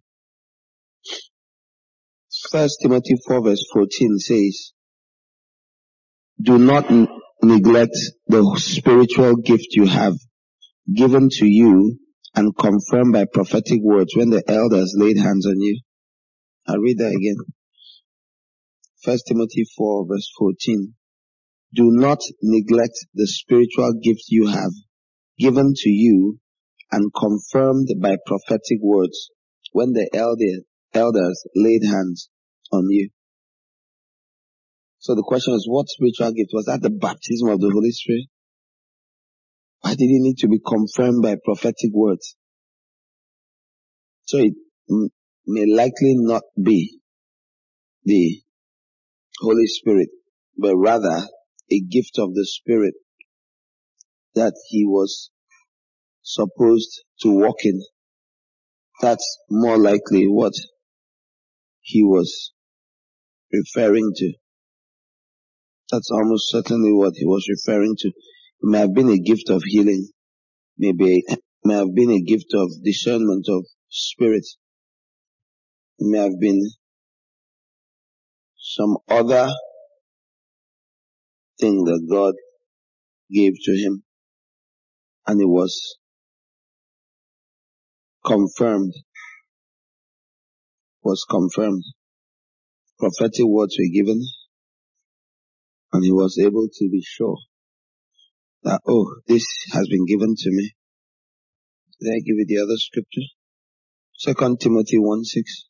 First Timothy four verse fourteen says, do not n- neglect the spiritual gift you have given to you and confirmed by prophetic words when the elders laid hands on you. I'll read that again. First Timothy four verse fourteen. Do not neglect the spiritual gift you have given to you and confirmed by prophetic words when the elder, elders laid hands on you. So the question is, what spiritual gift? Was that the baptism of the Holy Spirit? Why did it need to be confirmed by prophetic words? So it, may likely not be the Holy Spirit, but rather a gift of the Spirit that he was supposed to walk in. That's more likely what he was referring to. That's almost certainly what he was referring to. It may have been a gift of healing. Maybe it may have been a gift of discernment of spirit. It may have been some other thing that God gave to him. And it was confirmed. Was confirmed. Prophetic words were given. And he was able to be sure that, oh, this has been given to me. Did I give you the other scripture? Second Timothy one six.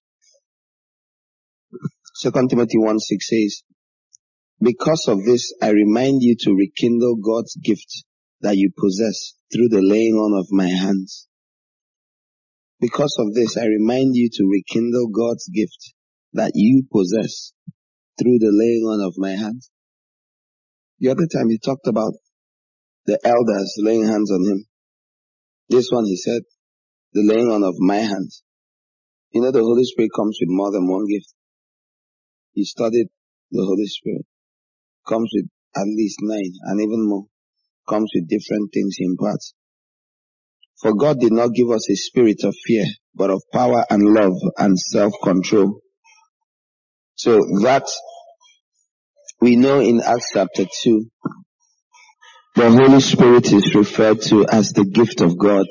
Second Timothy one six says, because of this, I remind you to rekindle God's gift that you possess through the laying on of my hands. Because of this, I remind you to rekindle God's gift that you possess through the laying on of my hands. The other time he talked about the elders laying hands on him. This one he said, the laying on of my hands. You know, the Holy Spirit comes with more than one gift. He studied the Holy Spirit. Comes with at least nine and even more. Comes with different things he imparts. For God did not give us a spirit of fear, but of power and love and self-control. So that we know in Acts chapter two, the Holy Spirit is referred to as the gift of God.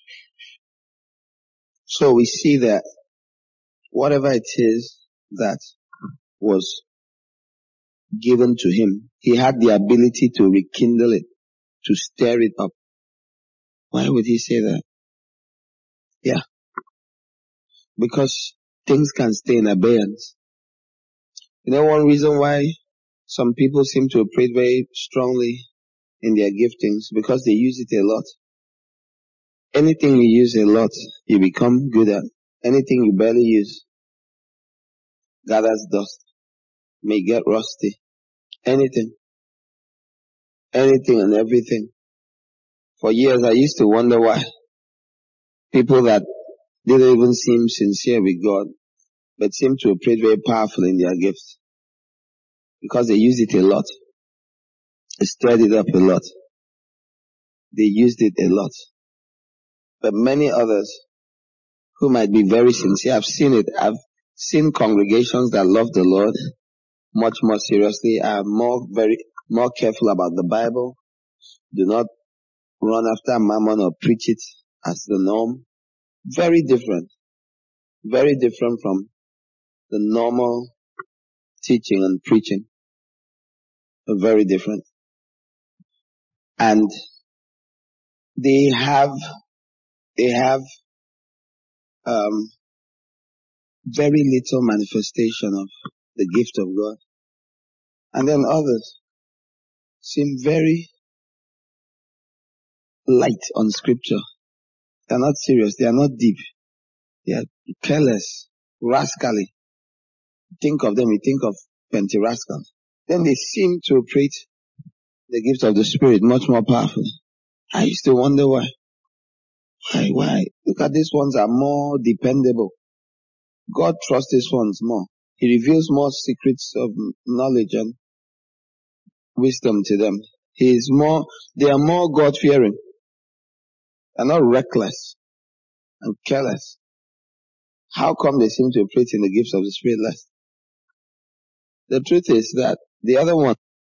So we see that whatever it is that was given to him, he had the ability to rekindle it, to stir it up. Why would he say that? Yeah. Because things can stay in abeyance. You know one reason why some people seem to operate very strongly in their giftings? Because they use it a lot. Anything you use a lot, you become good at. Anything you barely use gathers dust, may get rusty. Anything. Anything and everything. For years I used to wonder why people that didn't even seem sincere with God, but seem to operate very powerful in their gifts. Because they use it a lot. They stirred it up a lot. They used it a lot. But many others who might be very sincere, I've seen it. I've seen congregations that love the Lord much more seriously, are more very more careful about the Bible, do not run after mammon or preach it as the norm. Very different. Very different from the normal teaching and preaching. Very different. And they have, they have, um, very little manifestation of the gift of God. And then others seem very light on scripture. They are not serious. They are not deep. They are careless, rascally. Think of them, you think of Pentarascals. Then they seem to operate the gift of the Spirit much more powerfully. I used to wonder why. Why, why? Look at these ones are more dependable. God trusts these ones more. He reveals more secrets of knowledge and wisdom to them. He is more, they are more God-fearing. They are not reckless and careless. How come they seem to operate in the gifts of the Spirit less? The truth is that the other one,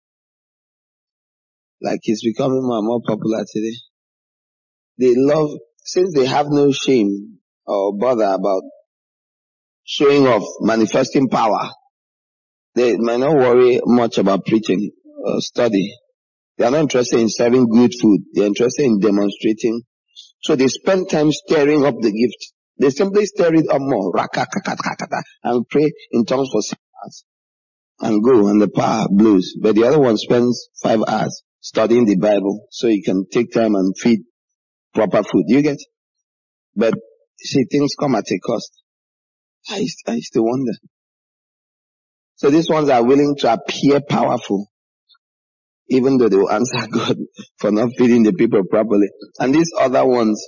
like he's becoming more and more popular today, they love, since they have no shame or bother about showing off, manifesting power, they might not worry much about preaching or study. They are not interested in serving good food. They are interested in demonstrating. So they spend time stirring up the gift. They simply stir it up more, and pray in tongues for six hours and go, and the power blows. But the other one spends five hours studying the Bible so you can take time and feed proper food. You get? But see, things come at a cost. I used, I used to wonder. So these ones are willing to appear powerful, even though they will answer God for not feeding the people properly. And these other ones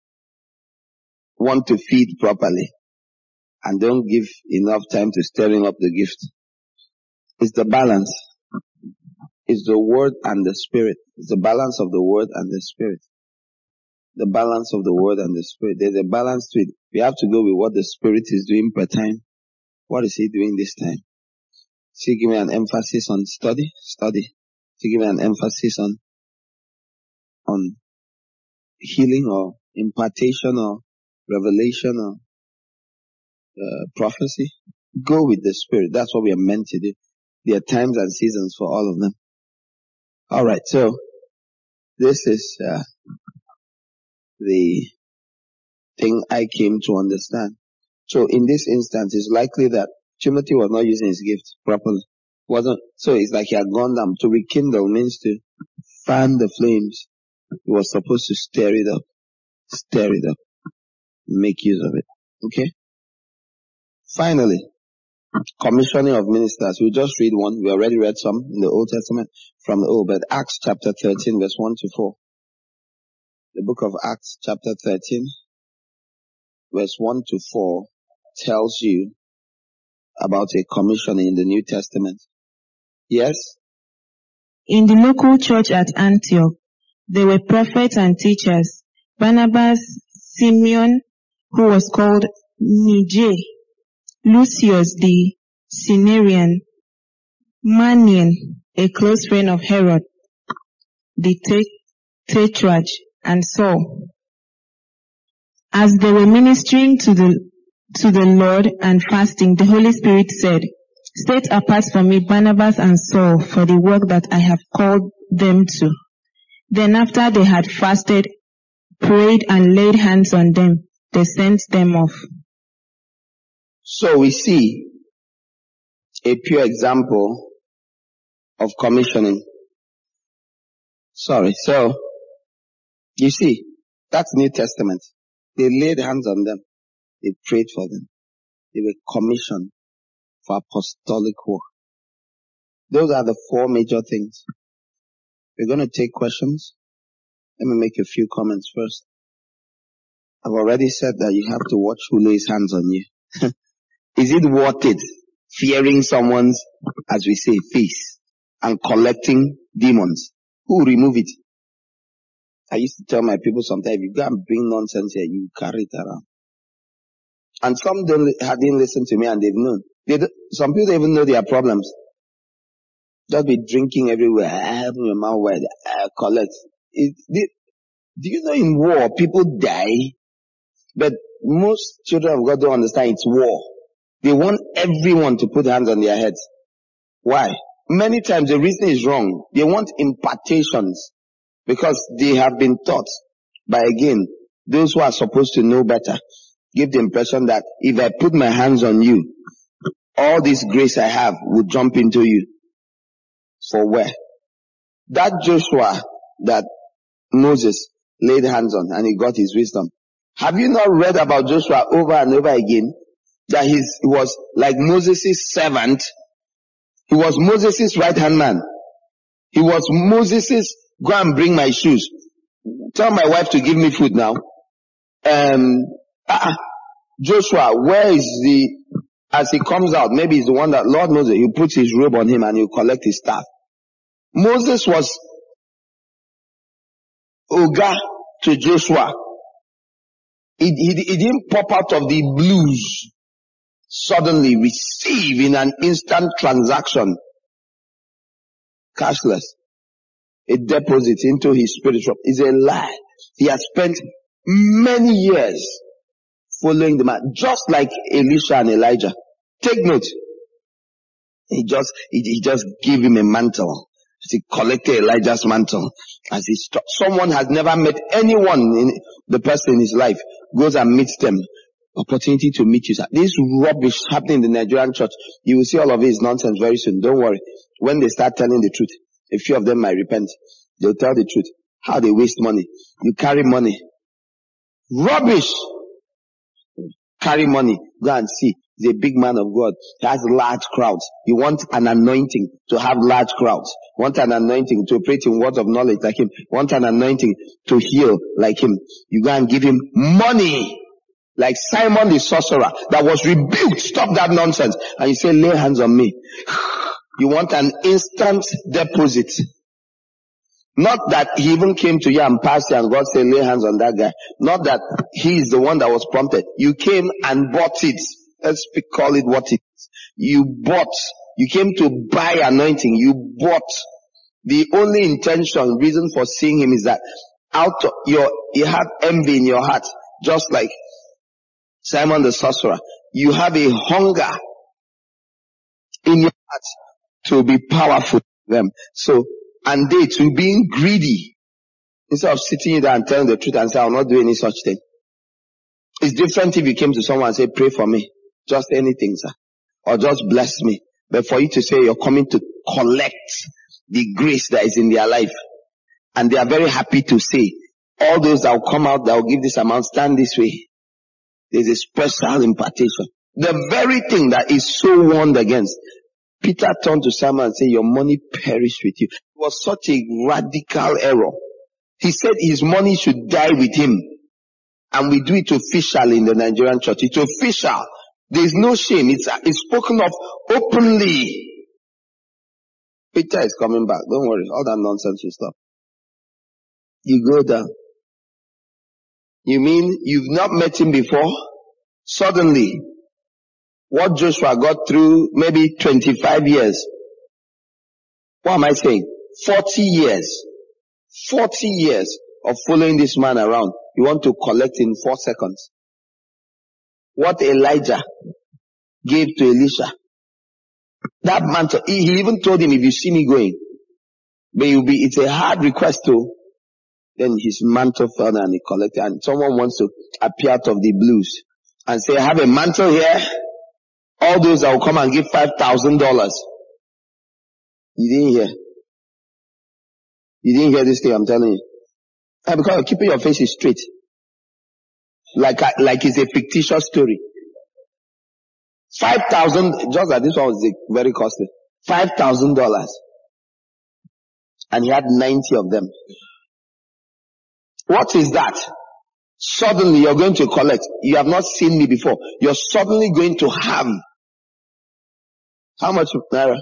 want to feed properly and don't give enough time to stirring up the gift. It's the balance. It's the word and the spirit. It's the balance of the word and the spirit. The balance of the word and the spirit. There's a balance to it. We have to go with what the spirit is doing per time. What is he doing this time? Is he giving an emphasis on study? Study. Is he giving an emphasis on, on healing or impartation or revelation or uh, prophecy? Go with the spirit. That's what we are meant to do. There are times and seasons for all of them. Alright, so this is uh, the thing I came to understand. So in this instance, it's likely that Timothy was not using his gift properly. Wasn't so it's like he had gone down. To rekindle means to fan the flames. He was supposed to stir it up, stir it up, make use of it. Okay. Finally, commissioning of ministers. We just read one. We already read some in the Old Testament from the Old, but Acts chapter thirteen, verse one to four. The book of Acts chapter thirteen, verse one to four tells you about a commissioning in the New Testament. Yes? In the local church at Antioch, there were prophets and teachers, Barnabas, Simeon, who was called Niger, Lucius the Cyrenaean, Manaen, a close friend of Herod, the Tetrarch, and Saul. As they were ministering to the to the Lord and fasting, the Holy Spirit said, "Set apart for me Barnabas and Saul for the work that I have called them to." Then after they had fasted, prayed, and laid hands on them, they sent them off. So we see a pure example of commissioning. Sorry, so you see, that's New Testament. They laid hands on them. They prayed for them. They were commissioned for apostolic work. Those are the four major things. We're going to take questions. Let me make a few comments first. I've already said that you have to watch who lays hands on you. Is it worth it fearing someone's, as we say, face and collecting demons? Who will remove it? I used to tell my people sometimes, if you go and bring nonsense here, you carry it around. And some don't, didn't listen to me and they've known. They some people don't even know their problems. Just be drinking everywhere, having your mouth wide, uh, collect. It, they, do you know in war, people die? But most children of God don't understand it's war. They want everyone to put hands on their heads. Why? Many times the reason is wrong. They want impartations because they have been taught by, again, those who are supposed to know better. Give the impression that if I put my hands on you, all this grace I have will jump into you. For where? That Joshua that Moses laid hands on and he got his wisdom. Have you not read about Joshua over and over again? That he was like Moses' servant. He was Moses' right hand man. He was Moses' go and bring my shoes. Tell my wife to give me food now. Um, uh, Joshua, where is the, as he comes out, maybe he's the one that, Lord Moses, he puts his robe on him and he'll collect his staff. Moses was Oga to Joshua. He, he, he didn't pop out of the blues. Suddenly receive in an instant transaction. Cashless. A deposit into his spiritual. Is a lie. He has spent many years following the man. Just like Elisha and Elijah. Take note. He just, he, he just gave him a mantle. He collected Elijah's mantle. As he st- someone has never met anyone in the person in his life. Goes and meets them. Opportunity to meet you. This rubbish happening in the Nigerian church. You will see all of it is nonsense very soon. Don't worry. When they start telling the truth, a few of them might repent. They'll tell the truth. How they waste money. You carry money. Rubbish. Carry money. Go and see. He's a big man of God. He has large crowds. You want an anointing to have large crowds. You want an anointing to operate in words of knowledge like him. You want an anointing to heal like him. You go and give him money. Like Simon the sorcerer that was rebuked. Stop that nonsense. And you say, lay hands on me. You want an instant deposit. Not that he even came to you and passed you and God said, lay hands on that guy. Not that he is the one that was prompted. You came and bought it. Let's call it what it is. You bought. You came to buy anointing. You bought. The only intention, reason for seeing him is that out of your, you have envy in your heart. Just like Simon the sorcerer. You have a hunger in your heart to be powerful to them. So, and they too being greedy. Instead of sitting there and telling the truth and say, I'll not do any such thing. It's different if you came to someone and say, pray for me. Just anything, sir. Or just bless me. But for you to say you're coming to collect the grace that is in their life. And they are very happy to say, all those that will come out that will give this amount, stand this way. There's a special impartation. The very thing that is so warned against. Peter turned to Simon and said, your money perish with you. It was such a radical error. He said his money should die with him. And we do it officially in the Nigerian church. It's official. There is no shame. It's, it's spoken of openly. Peter is coming back. Don't worry. All that nonsense will stop. You go down. You mean you've not met him before? Suddenly, what Joshua got through maybe twenty-five years. What am I saying? forty years. forty years of following this man around. You want to collect in four seconds. What Elijah gave to Elisha. That man, he, he even told him, if you see me going, but you'll be, it's a hard request to, then his mantle fell and he collected, and someone wants to appear out of the blues and say, I have a mantle here. All those that will come and give five thousand dollars. You didn't hear. You didn't hear this thing I'm telling you. And because you're keeping your faces straight. Like, a, like it's a fictitious story. Five thousand, just like this one was very costly. Five thousand dollars. And he had ninety of them. What is that? Suddenly you're going to collect. You have not seen me before. You're suddenly going to have. How much naira?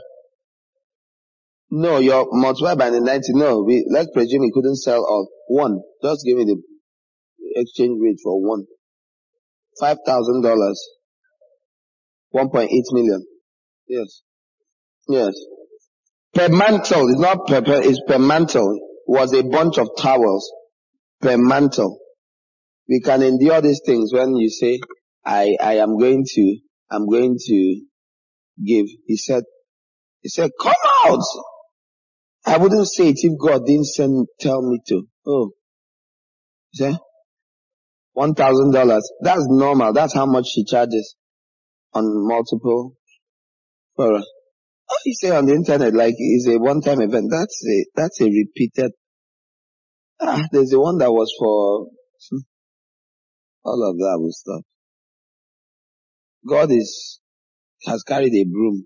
No, you're multiplied by the ninety. No, we, let's presume he couldn't sell all. One. Just give me the exchange rate for one. Five thousand dollars. One point eight million. Yes. Yes. Per mantle. It's not per, per it's per mantle. Was a bunch of towels. Per mantle. We can endure these things when you say, I, I am going to, I'm going to give. He said, he said, come out! I wouldn't say it if God didn't send, tell me to. Oh. He said, one thousand dollars. That's normal. That's how much she charges on multiple. For, oh, you say on the internet, like it's a one-time event. That's a, that's a repeated. Ah, there's the one that was for, hmm, all of that will stop. God is, has carried a broom.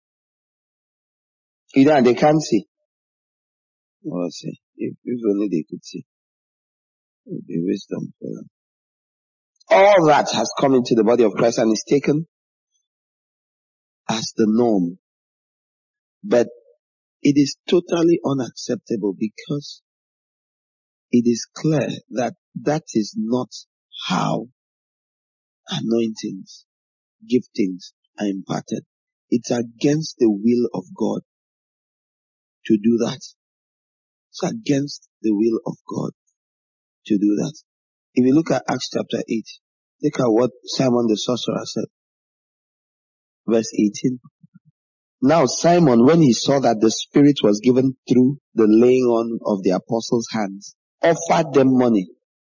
You know, and they can't see. Well, see, if, if only they could see. It would be wisdom for them. All that has come into the body of Christ and is taken as the norm. But it is totally unacceptable because it is clear that that is not how anointings, giftings are imparted. It's against the will of God to do that. It's against the will of God to do that. If you look at Acts chapter eight, look at what Simon the sorcerer said. Verse eighteen. Now Simon, when he saw that the Spirit was given through the laying on of the apostles' hands, offered them money,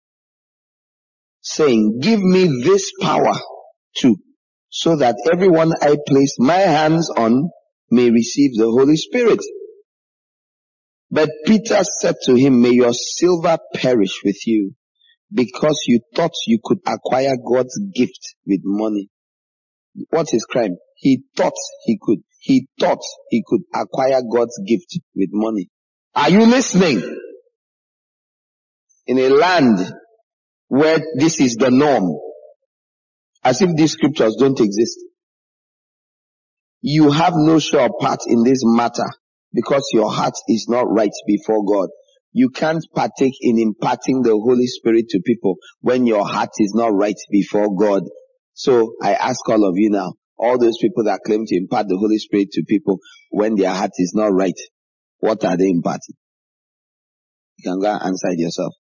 saying, give me this power too, so that everyone I place my hands on may receive the Holy Spirit. But Peter said to him, may your silver perish with you, because you thought you could acquire God's gift with money. What is crime? He thought he could. He thought he could acquire God's gift with money. Are you listening? In a land where this is the norm, as if these scriptures don't exist, you have no sure part in this matter because your heart is not right before God. You can't partake in imparting the Holy Spirit to people when your heart is not right before God. So I ask all of you now, all those people that claim to impart the Holy Spirit to people when their heart is not right, what are they imparting? You can go and answer it yourself.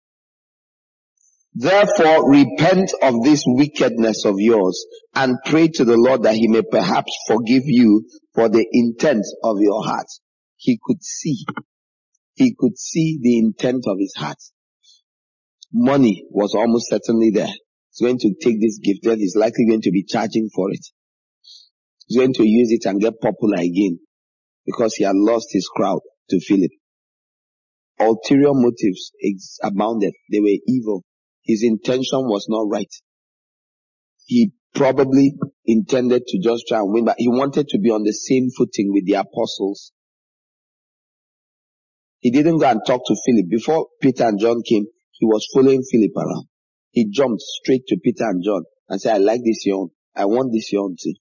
Therefore, repent of this wickedness of yours and pray to the Lord that he may perhaps forgive you for the intent of your heart. He could see. He could see the intent of his heart. Money was almost certainly there. He's going to take this gift, then he's likely going to be charging for it. He's going to use it and get popular again because he had lost his crowd to Philip. Ulterior motives abounded. They were evil. His intention was not right. He probably intended to just try and win, but he wanted to be on the same footing with the apostles. He didn't go and talk to Philip. Before Peter and John came, he was following Philip around. He jumped straight to Peter and John and said, I like this young. I want this young too.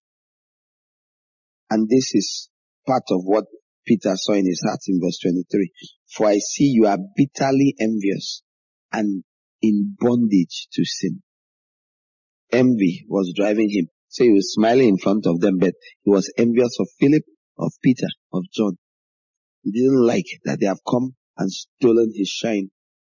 And this is part of what Peter saw in his heart in verse twenty-three. For I see you are bitterly envious and in bondage to sin. Envy was driving him. So he was smiling in front of them, but he was envious of Philip, of Peter, of John. He didn't like that they have come and stolen his shine.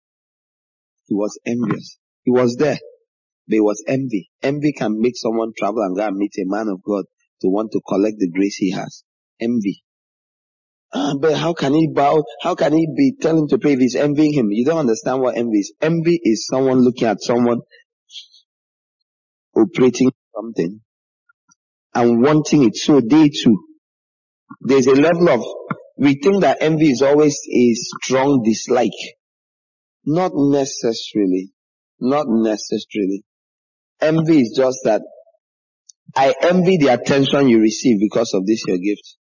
He was envious. He was there, but it was envy. Envy can make someone travel and go and meet a man of God to want to collect the grace he has. Envy. Ah, but how can he bow? How can he be telling to pray if he's envying him? You don't understand what envy is. Envy is someone looking at someone operating something and wanting it, so they too. There's a level of, we think that envy is always a strong dislike. Not necessarily. Not necessarily. Envy is just that I envy the attention you receive because of this your gift.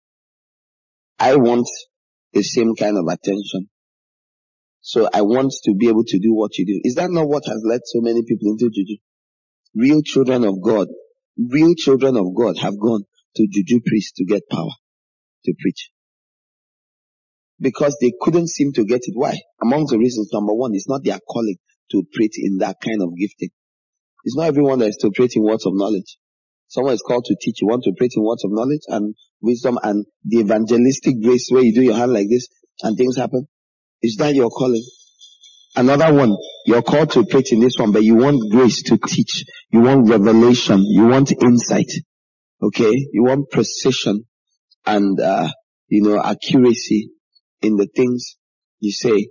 I want the same kind of attention. So I want to be able to do what you do. Is that not what has led so many people into juju? Real children of God, real children of God have gone to juju priests to get power to preach. Because they couldn't seem to get it. Why? Among the reasons, number one, it's not their calling to operate in that kind of gifting. It's not everyone that is to operate in words of knowledge. Someone is called to teach. You want to operate in words of knowledge and wisdom and the evangelistic grace where you do your hand like this and things happen. Is that your calling? Another one, you're called to operate in this one, but you want grace to teach. You want revelation. You want insight. Okay? You want precision and, uh, you know, accuracy in the things you say,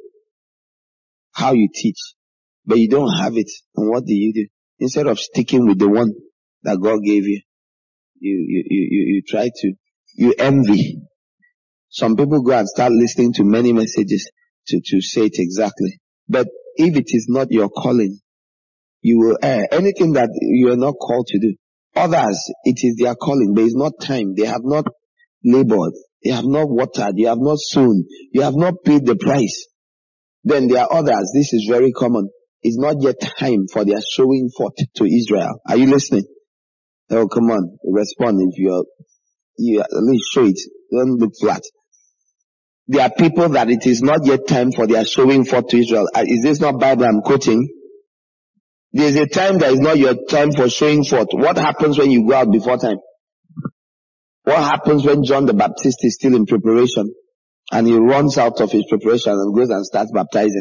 how you teach. But you don't have it. And what do you do? Instead of sticking with the one that God gave you, you, you, you, you try to, you envy. Some people go and start listening to many messages to, to say it exactly. But if it is not your calling, you will err. Anything that you are not called to do. Others, it is their calling, but it's not time. They have not labored. They have not watered. You have not sown. You have not paid the price. Then there are others. This is very common. It's not yet time for their showing forth to Israel. Are you listening? Oh, come on. Respond if you're, you at least show it. Don't look flat. There are people that it is not yet time for their showing forth to Israel. Is this not Bible I'm quoting? There's a time that is not your time for showing forth. What happens when you go out before time? What happens when John the Baptist is still in preparation and he runs out of his preparation and goes and starts baptizing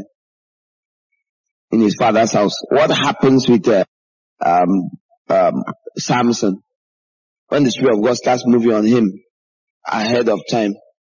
in his father's house? What happens with uh, um, um, Samson when the Spirit of God starts moving on him ahead of time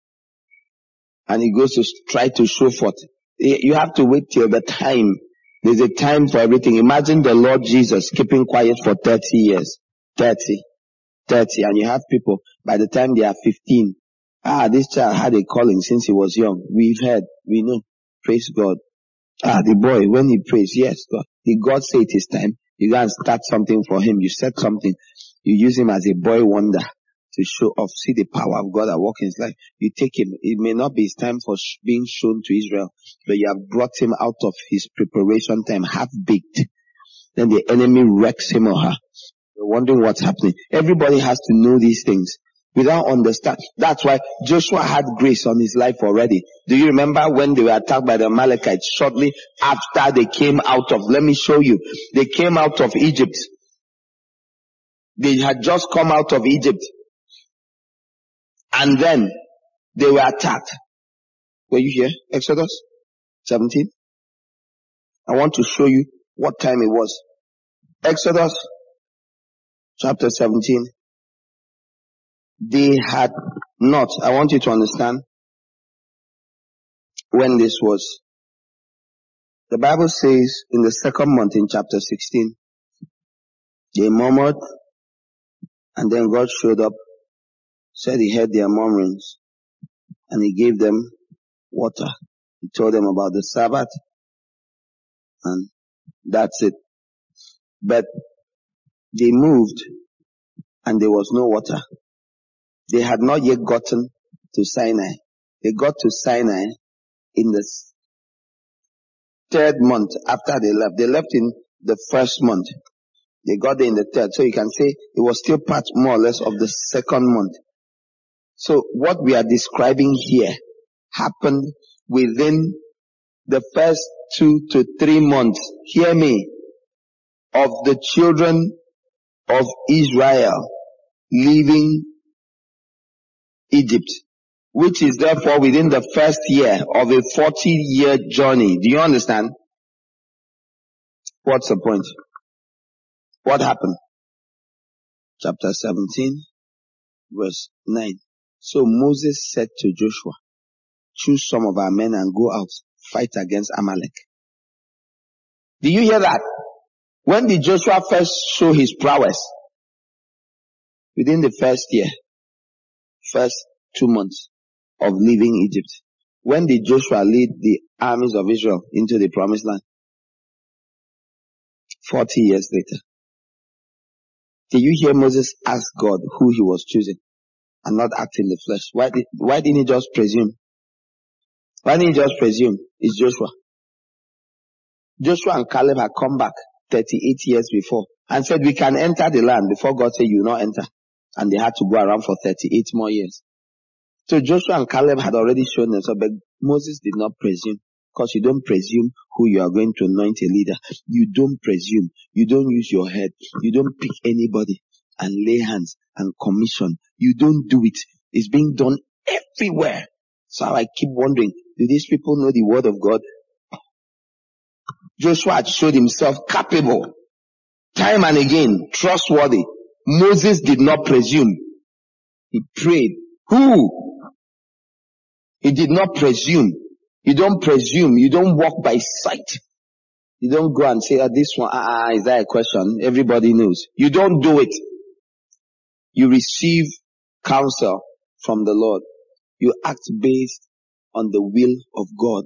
and he goes to try to show forth? You have to wait till the time. There's a time for everything. Imagine the Lord Jesus keeping quiet for thirty years. thirty. thirty. And you have people, by the time they are fifteen, ah, this child had a calling since he was young. We've heard. We know. Praise God. Ah, the boy, when he prays, yes, God. Did God say it is time? You go and start something for him. You set something. You use him as a boy wonder to show off. See the power of God at work in his life. You take him. It may not be his time for sh- being shown to Israel, but you have brought him out of his preparation time, half-baked. Then the enemy wrecks him or her. You're wondering what's happening. Everybody has to know these things. Without understand. That's why Joshua had grace on his life already. Do you remember when they were attacked by the Amalekites shortly after they came out of, let me show you. They came out of Egypt. They had just come out of Egypt. And then they were attacked. Were you here? Exodus seventeen. I want to show you what time it was. Exodus chapter seventeen. They had not, I want you to understand when this was. The Bible says in the second month in chapter sixteen, they murmured, and then God showed up, said he heard their murmurings, and he gave them water. He told them about the Sabbath, and that's it. But they moved, and there was no water. They had not yet gotten to Sinai. They got to Sinai in the third month after they left. They left in the first month. They got there in the third. So you can say it was still part more or less of the second month. So what we are describing here happened within the first two to three months, hear me, of the children of Israel leaving Egypt, which is therefore within the first year of a forty year journey. Do you understand? What's the point? What happened? Chapter seventeen, verse nine. So Moses said to Joshua, choose some of our men and go out, fight against Amalek. Do you hear that? When did Joshua first show his prowess? Within the first year, first two months of leaving Egypt. When did Joshua lead the armies of Israel into the promised land? Forty years later. Did you hear Moses ask God who he was choosing and not act in the flesh? Why did, why didn't he just presume? Why didn't he just presume? It's Joshua. Joshua and Caleb had come back thirty-eight years before and said, we can enter the land, before God said, you will not enter. And they had to go around for thirty-eight more years. So Joshua and Caleb had already shown themselves, but Moses did not presume. Because you don't presume who you are going to anoint a leader. You don't presume. You don't use your head. You don't pick anybody and lay hands and commission. You don't do it. It's being done everywhere. So I keep wondering, do these people know the word of God? Joshua had showed himself capable. Time and again, trustworthy. Moses did not presume. He prayed. Who? He did not presume. You don't presume. You don't walk by sight. You don't go and say, oh, this one, ah, is that a question? Everybody knows. You don't do it. You receive counsel from the Lord. You act based on the will of God.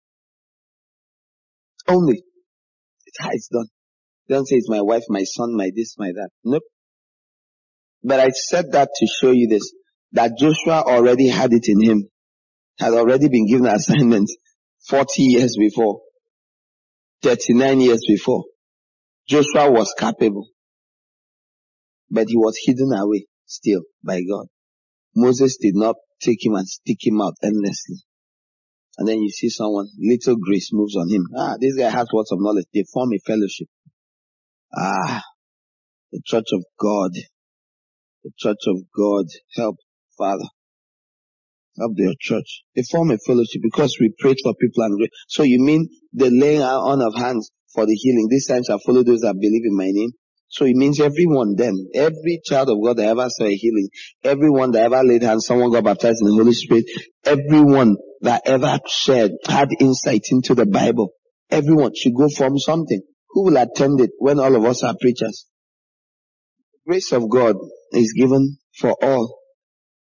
Only. It's how it's done. Don't say it's my wife, my son, my this, my that. Nope. But I said that to show you this, that Joshua already had it in him. Had already been given assignments forty years before. thirty-nine years before. Joshua was capable. But he was hidden away still by God. Moses did not take him and stick him out endlessly. And then you see someone, little grace moves on him. Ah, this guy has words of knowledge. They form a fellowship. Ah, the church of God. The church of God. Help, Father. Help their church. They form a fellowship because we prayed for people and pray. So you mean the laying on of hands for the healing? These signs shall follow those that believe in my name. So it means everyone then, every child of God that ever saw a healing, everyone that ever laid hands, someone got baptized in the Holy Spirit, everyone that ever shared, had insight into the Bible, everyone should go form something. Who will attend it when all of us are preachers? The grace of God is given for all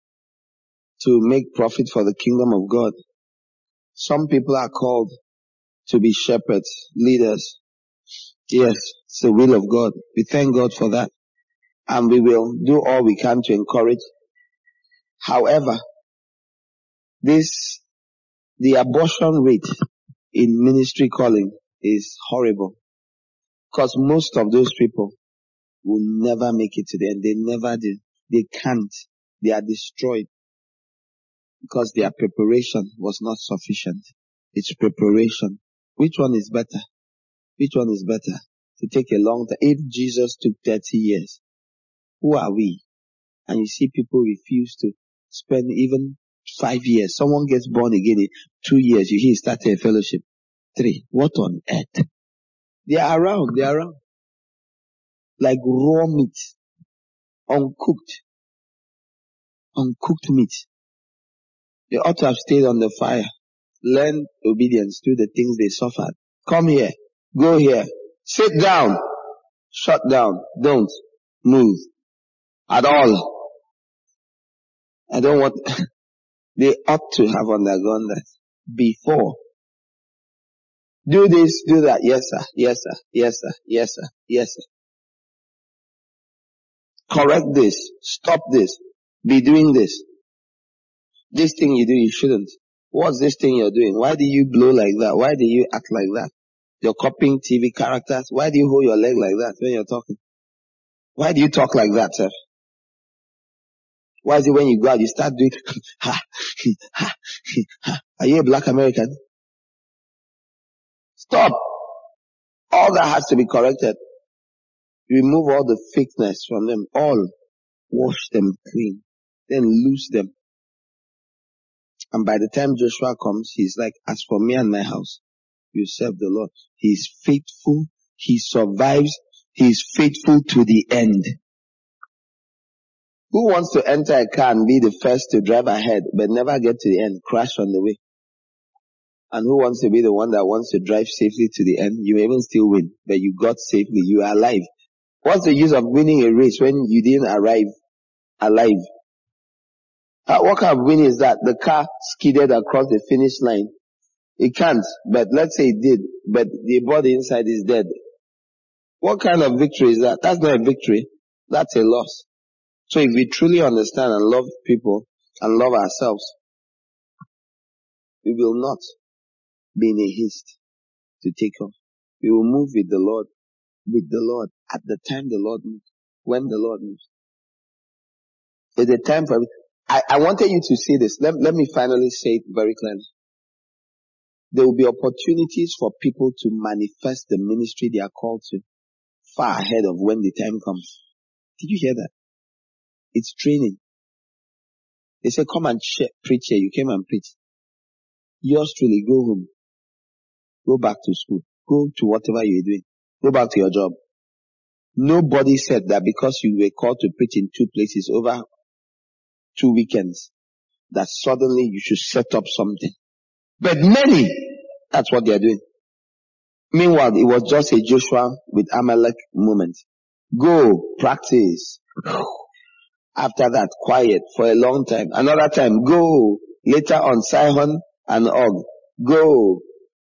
to make profit for the kingdom of God. Some people are called to be shepherds, leaders. Yes, it's the will of God. We thank God for that. And we will do all we can to encourage. However, this, the abortion rate in ministry calling is horrible. Because most of those people will never make it to the end. They never do. They can't. They are destroyed. Because their preparation was not sufficient. It's preparation. Which one is better? Which one is better? To take a long time. If Jesus took thirty years, who are we? And you see people refuse to spend even five years. Someone gets born again in two years. You hear he started a fellowship. Three. What on earth? They are around. They are around. Like raw meat. Uncooked. Uncooked meat. They ought to have stayed on the fire. Learn obedience to the things they suffered. Come here. Go here. Sit down. Shut down. Don't move. At all. I don't want... They ought to have undergone that before. Do this, do that. Yes, sir. Yes, sir. Yes, sir. Yes, sir. Yes, sir. Correct this. Stop this. Be doing this. This thing you do, you shouldn't. What's this thing you're doing? Why do you blow like that? Why do you act like that? You're copying T V characters. Why do you hold your leg like that when you're talking? Why do you talk like that, sir? Why is it when you go out, you start doing, ha, ha, ha. Are you a black American? Stop. All that has to be corrected. Remove all the fakeness from them. All. Wash them clean. Then loose them. And by the time Joshua comes, he's like, as for me and my house, you serve the Lord. He's faithful. He survives. He's faithful to the end. Who wants to enter a car and be the first to drive ahead, but never get to the end, crash on the way? And who wants to be the one that wants to drive safely to the end? You may even still win, but you got safely. You are alive. What's the use of winning a race when you didn't arrive alive? Uh, what kind of win is that? The car skidded across the finish line. It can't, but let's say it did, but the body inside is dead. What kind of victory is that? That's not a victory. That's a loss. So if we truly understand and love people and love ourselves, we will not be in a haste to take off. We will move with the Lord, with the Lord, at the time the Lord moves, when the Lord moves. It's a time for, I, I wanted you to see this. Let, let me finally say it very clearly. There will be opportunities for people to manifest the ministry they are called to far ahead of when the time comes. Did you hear that? It's training. They say, come and sh- preach here. You came and preach. Yours truly, go home. Go back to school. Go to whatever you're doing. Go back to your job. Nobody said that because you were called to preach in two places over two weekends, that suddenly you should set up something. But many, that's what they are doing. Meanwhile, it was just a Joshua with Amalek moment. Go, practice. After that, quiet for a long time. Another time, go. Later on, Sihon and Og. Go.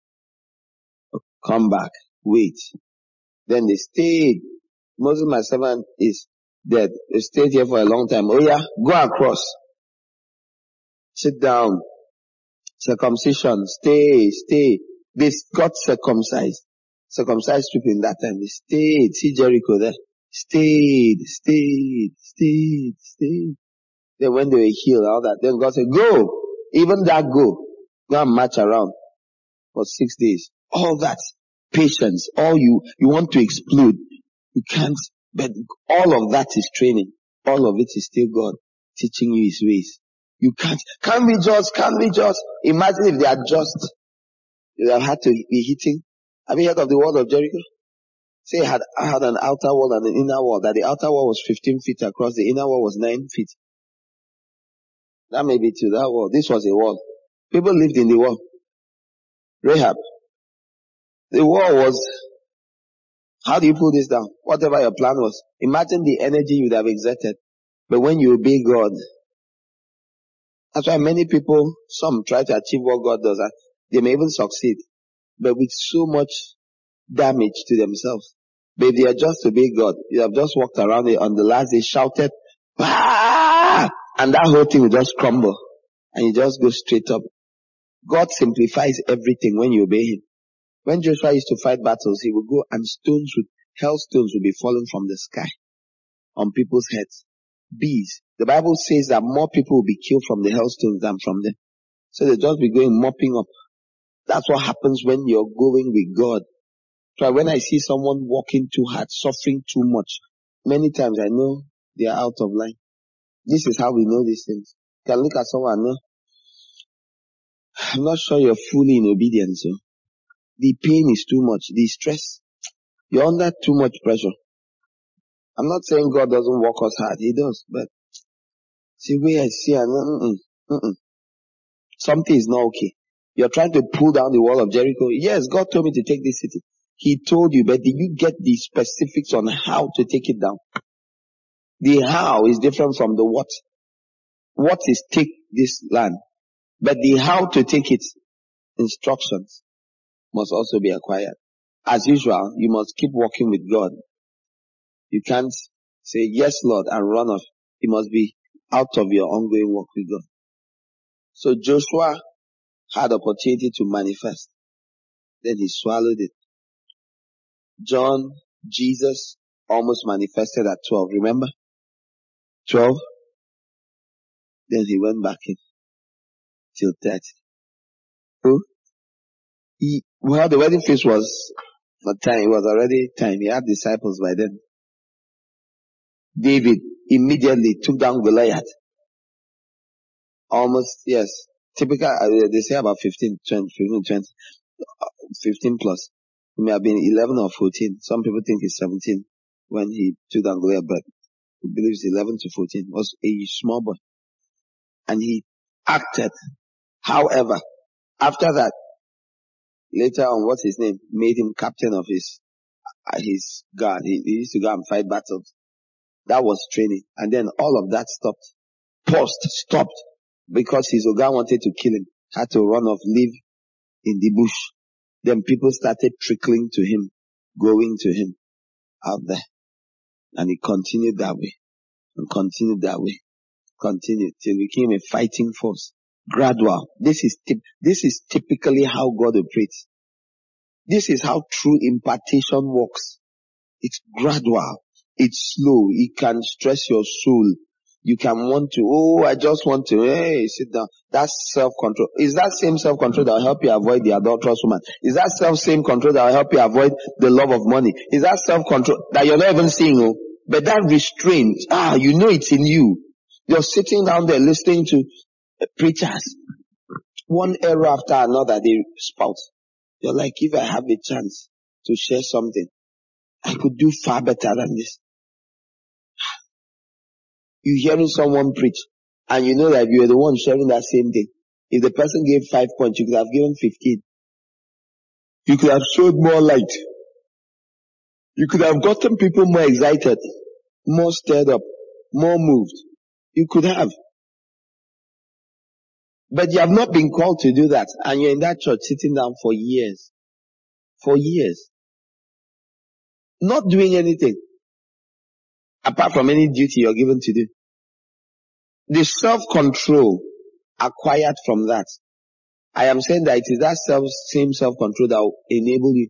Come back. Wait. Then they stayed. Moses, my servant, is dead. They stayed here for a long time. Oh yeah, go across. Sit down. Circumcision. Stay, stay. They got circumcised. Circumcised people in that time. They stayed. See Jericho there. Stayed, stayed, stayed, stayed. Then when they were healed, all that, then God said, go. Even that go. Go and march around for six days. All that. Patience. All you, you want to explode. You can't, but all of that is training. All of it is still God teaching you His ways. You can't, can't be just, can't be just. Imagine if they are just. You have had to be hitting. Have you heard of the wall of Jericho? Say it had, had an outer wall and an inner wall. That the outer wall was fifteen feet across, the inner wall was nine feet. That may be to that wall. This was a wall. People lived in the wall. Rahab. The wall was, how do you pull this down? Whatever your plan was. Imagine the energy you'd have exerted. But when you obey God, that's why many people, some try to achieve what God does, and they may even succeed. but with so much damage to themselves. But if they are just to obey God, you have just walked around it on the last day, shouted, ah! And that whole thing will just crumble. And you just go straight up. God simplifies everything when you obey Him. When Joshua used to fight battles, he would go and stones would, hailstones would be falling from the sky on people's heads. Bees. The Bible says that more people will be killed from the hailstones than from them. So they just be going mopping up. That's what happens when you're going with God. So when I see someone working too hard, suffering too much, many times I know they are out of line. This is how we know these things. You can look at someone and know, I'm not sure you're fully in obedience. So. The pain is too much. The stress. You're under too much pressure. I'm not saying God doesn't work us hard. He does. But see, where I see, and mm-mm, mm-mm. something is not okay. You're trying to pull down the wall of Jericho. Yes, God told me to take this city. He told you, but did you get the specifics on how to take it down? The how is different from the what. What is take this land? But the how to take it, instructions, must also be acquired. As usual, you must keep walking with God. You can't say, yes, Lord, and run off. It must be out of your ongoing walk with God. So Joshua had opportunity to manifest. Then he swallowed it. John, Jesus, almost manifested at twelve. Remember? twelve. Then he went back in till thirty. Who? He, well, the wedding feast was not time. It was already time. He had disciples by then. David immediately took down Goliath. Almost, yes. Typical, uh, they say about fifteen, twenty, fifteen, twenty, fifteen plus. It may have been eleven or fourteen. Some people think it's seventeen when he took down Goliath, but he believes eleven to fourteen. It was a small boy. And he acted. However, after that, later on, what's his name? Made him captain of his, uh, his guard. He, he used to go and fight battles. That was training. And then all of that stopped. Paused, stopped. Because his Oga wanted to kill him. Had to run off, live in the bush. Then people started trickling to him, going to him out there. And he continued that way. And continued that way. Continued till he became a fighting force. Gradual. This is tip, this is typically how God operates. This is how true impartation works. It's gradual. It's slow. It can stress your soul. You can want to, oh, I just want to, hey, sit down. That's self-control. Is that same self-control that will help you avoid the adulterous woman? Is that self-same control that will help you avoid the love of money? Is that self-control that you're not even seeing, oh, but that restraint, ah, you know it's in you. You're sitting down there listening to preachers. One error after another they spout. You're like, if I have a chance to share something, I could do far better than this. You hearing someone preach, and you know that if you're the one sharing that same thing, if the person gave five points, you could have given fifteen. You could have showed more light. You could have gotten people more excited, more stirred up, more moved. You could have. But you have not been called to do that, and you're in that church sitting down for years. For years. Not doing anything. Apart from any duty you're given to do. The self-control acquired from that. I am saying that it is that self, same self-control that will enable you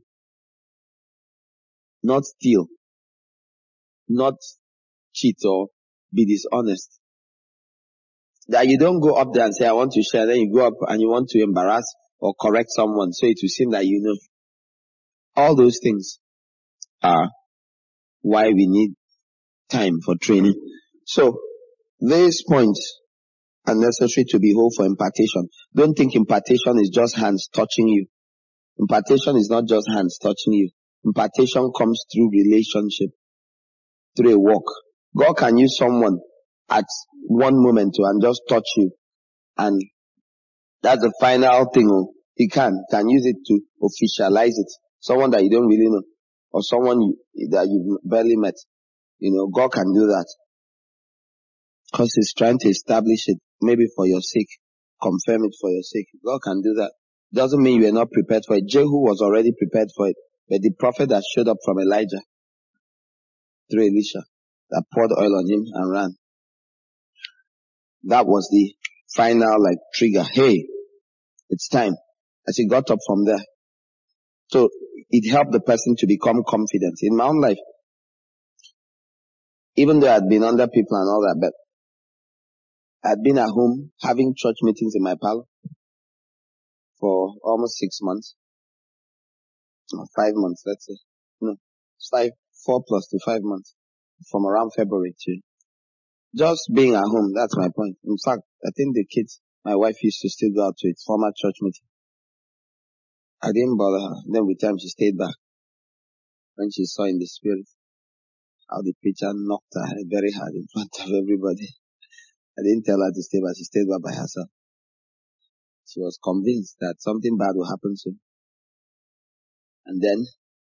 not steal, not cheat or be dishonest. That you don't go up there and say, I want to share, then you go up and you want to embarrass or correct someone so it will seem that you know. All those things are why we need time for training. So, these points are necessary to be whole for impartation. Don't think impartation is just hands touching you. Impartation is not just hands touching you. Impartation comes through relationship, through a walk. God can use someone at one moment to and just touch you, and that's the final thing. He can can use it to officialize it. Someone that you don't really know, or someone you, that you've barely met. You know, God can do that because He's trying to establish it, maybe for your sake, confirm it for your sake. God can do that. Doesn't mean you are not prepared for it. Jehu was already prepared for it. But the prophet that showed up from Elijah through Elisha, that poured oil on him and ran. That was the final like trigger. Hey, it's time. As he got up from there. So it helped the person to become confident. In my own life, even though I'd been under people and all that, but I'd been at home having church meetings in my parlor for almost six months. Or five months, let's say. No, five, four plus to five months. From around February to just being at home. That's my point. In fact, I think the kids, my wife used to still go out to its former church meeting. I didn't bother her. Then with time she stayed back. When she saw in the spirit how the preacher knocked her head very hard in front of everybody. I didn't tell her to stay back. She stayed back by herself. She was convinced that something bad will happen soon. And then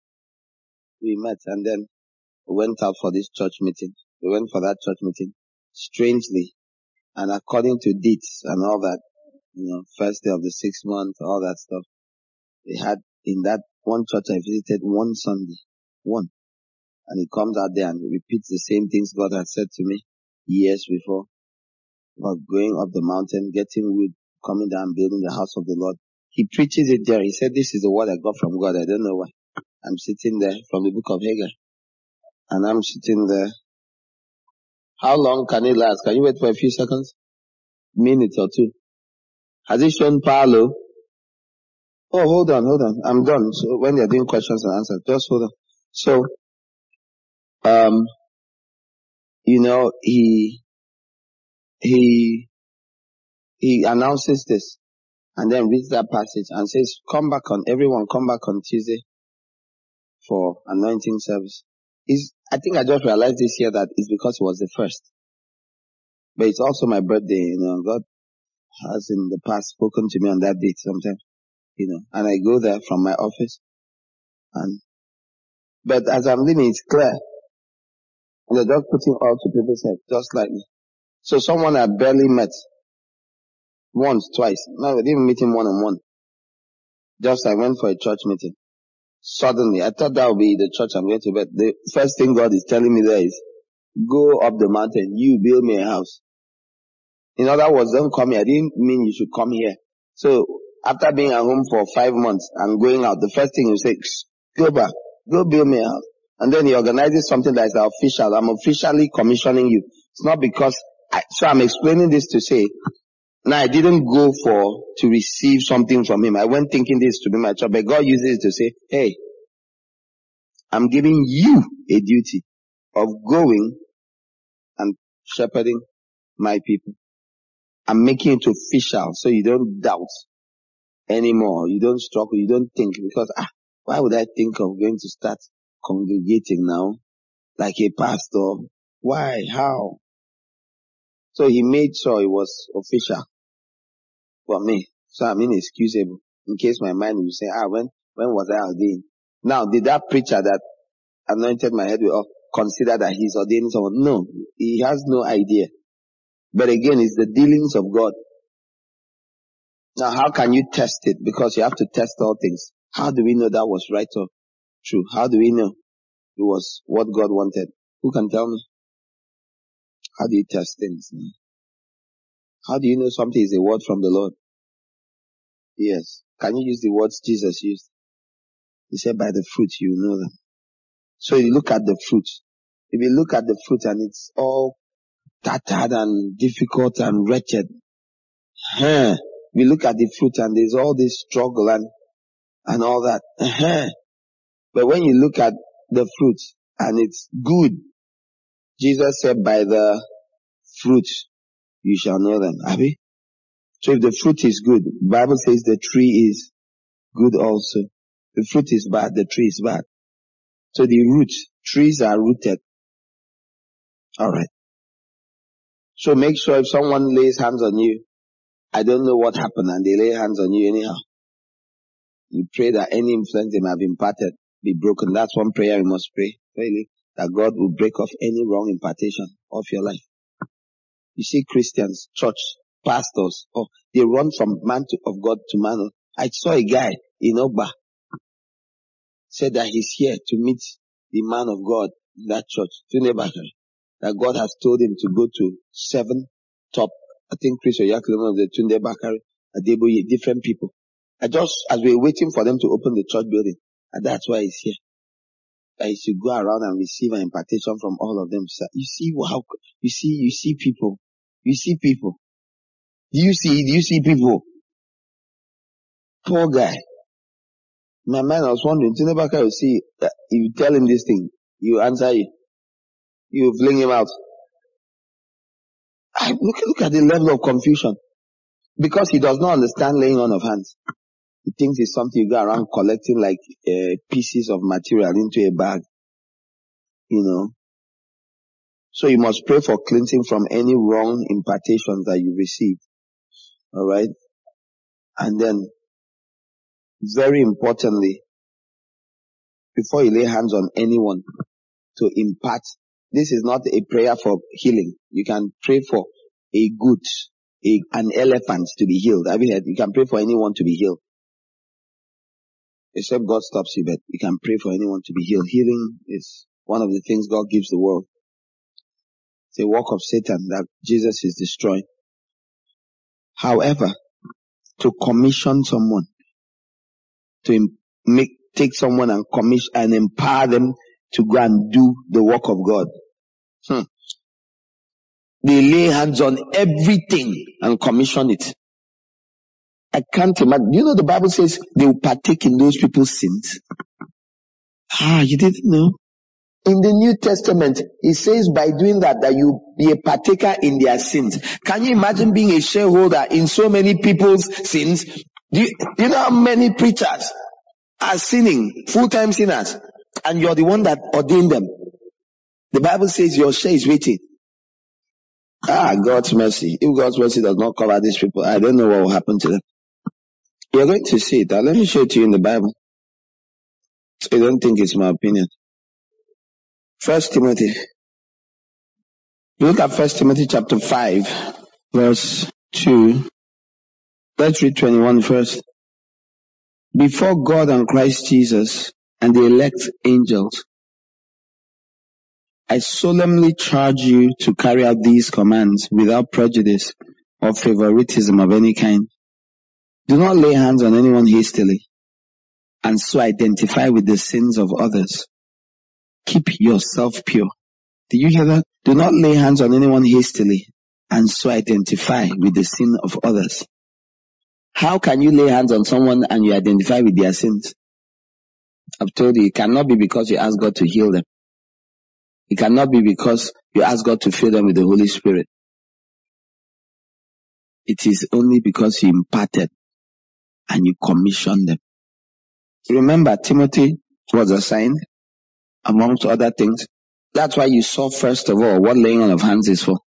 we met and then we went out for this church meeting. We went for that church meeting. Strangely, and according to dates and all that, you know, first day of the sixth month, all that stuff, they had in that one church I visited one Sunday, one. And he comes out there and he repeats the same things God had said to me years before about going up the mountain, getting wood, coming down, building the house of the Lord. He preaches it there. He said, this is the word I got from God. I don't know why. I'm sitting there from the book of Haggai. And I'm sitting there. How long can it last? Can you wait for a few seconds? Minute or two. Has it shown Paolo? Oh, hold on, hold on. I'm done. So when they're doing questions and answers, just hold on. So, um, you know, he, he, he announces this and then reads that passage and says, come back on, everyone come back on Tuesday for anointing service. Is I think I just realized this year that it's because it was the first. But it's also my birthday, you know, God has in the past spoken to me on that date sometimes, you know, and I go there from my office and, but as I'm leaving, it's clear. And they're just putting all to people's head, just like me. So someone I barely met once, twice. No, we didn't meet him one on one. Just I went for a church meeting. Suddenly, I thought that would be the church I'm going to, but the first thing God is telling me there is, go up the mountain, you build me a house. In other words, don't come here. I didn't mean you should come here. So, after being at home for five months and going out, the first thing you say, go back, go build me a house. And then he organizes something that is official. I'm officially commissioning you. It's not because, I, so I'm explaining this to say, now I didn't go for, to receive something from him. I went thinking this to be my job, but God uses it to say, hey, I'm giving you a duty of going and shepherding my people. I'm making it official so you don't doubt anymore. You don't struggle. You don't think because, ah, why would I think of going to start congregating now like a pastor? Why? How? So he made sure it was official for me. So I'm inexcusable in case my mind will say, ah, when, when was I ordained? Now, did that preacher that anointed my head with oil consider that he's ordaining someone? No, he has no idea. But again, it's the dealings of God. Now, how can you test it? Because you have to test all things. How do we know that was right or true? How do we know it was what God wanted? Who can tell me? How do you test things? How do you know something is a word from the Lord? Yes. Can you use the words Jesus used? He said, by the fruit you know them. So you look at the fruit. If you look at the fruit and it's all tattered and difficult and wretched, huh? We look at the fruit and there's all this struggle and, and all that. Uh-huh. But when you look at the fruit and it's good, Jesus said, by the fruit you shall know them. Abi? So if the fruit is good, the Bible says the tree is good also. The fruit is bad, the tree is bad. So the root, trees are rooted. Alright. So make sure if someone lays hands on you, I don't know what happened and they lay hands on you anyhow. You pray that any influence they may have imparted be broken. That's one prayer you must pray. Really, that God will break off any wrong impartation of your life. You see Christians, church, pastors, oh, they run from man to, of God to man. I saw a guy in Ogba said that he's here to meet the man of God in that church, Tunde Bakari, that God has told him to go to seven top, I think Chris Oyakhilome of the Tunde Bakari, Adeboye, different people. I just, as we were waiting for them to open the church building, and that's why he's here. I should go around and receive an impartation from all of them. You see how, you see, you see people, you see people. Do you see, do you see people? Poor guy. My mind, I was wondering, Tunde Bakari will see, uh, if you tell him this thing, you answer you. You fling him out. I, look, look at the level of confusion. Because he does not understand laying on of hands. He thinks it's something you go around collecting like uh, pieces of material into a bag. You know. So you must pray for cleansing from any wrong impartations that you receive. Alright? And then, very importantly, before you lay hands on anyone to impart, this is not a prayer for healing. You can pray for a goat, a, an elephant to be healed. Have you heard? You can pray for anyone to be healed. Except God stops you, but you can pray for anyone to be healed. Healing is one of the things God gives the world. It's a work of Satan that Jesus is destroying. However, to commission someone, to make, take someone and commission and empower them to go and do the work of God. Hmm. They lay hands on everything and commission it. I can't imagine. You know the Bible says they will partake in those people's sins. Ah, you didn't know? In the New Testament, it says by doing that, that you be a partaker in their sins. Can you imagine being a shareholder in so many people's sins? Do you, do you know how many preachers are sinning, full-time sinners, and you're the one that ordained them? The Bible says your share is waiting. Ah, God's mercy. If God's mercy does not cover these people, I don't know what will happen to them. You're going to see it. Now, let me show it to you in the Bible. I don't think it's my opinion. First Timothy. Look at First Timothy chapter five, verse two. Let's read twenty-one first. Before God and Christ Jesus and the elect angels, I solemnly charge you to carry out these commands without prejudice or favoritism of any kind. Do not lay hands on anyone hastily, and so identify with the sins of others. Keep yourself pure. Did you hear that? Do not lay hands on anyone hastily, and so identify with the sin of others. How can you lay hands on someone and you identify with their sins? I've told you, it cannot be because you ask God to heal them. It cannot be because you ask God to fill them with the Holy Spirit. It is only because you imparted and you commissioned them. Remember, Timothy was assigned, amongst other things. That's why you saw, first of all, what laying on of hands is for.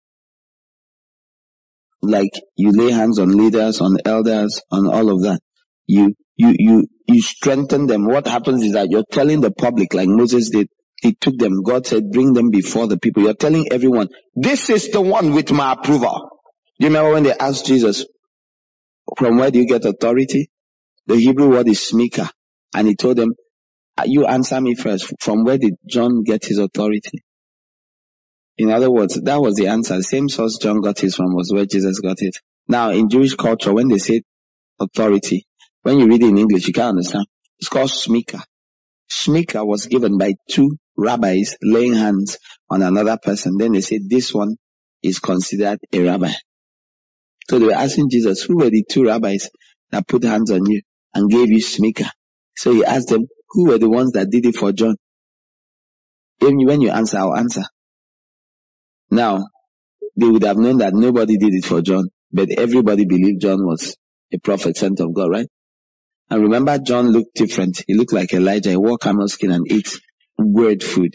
Like, you lay hands on leaders, on elders, on all of that. You, you, you, you strengthen them. What happens is that you're telling the public, like Moses did, he took them. God said, bring them before the people. You're telling everyone, this is the one with my approval. You remember when they asked Jesus, from where do you get authority? The Hebrew word is smika. And he told them, you answer me first. From where did John get his authority? In other words, that was the answer. The same source John got his from was where Jesus got it. Now, in Jewish culture, when they say authority, when you read it in English, you can't understand. It's called smika. Smika was given by two rabbis laying hands on another person. Then they said, this one is considered a rabbi. So they were asking Jesus, who were the two rabbis that put hands on you and gave you smika? So he asked them, who were the ones that did it for John? Even when you answer, I'll answer. Now, they would have known that nobody did it for John, but everybody believed John was a prophet sent of God, right? And remember, John looked different. He looked like Elijah. He wore camel skin and ate weird food.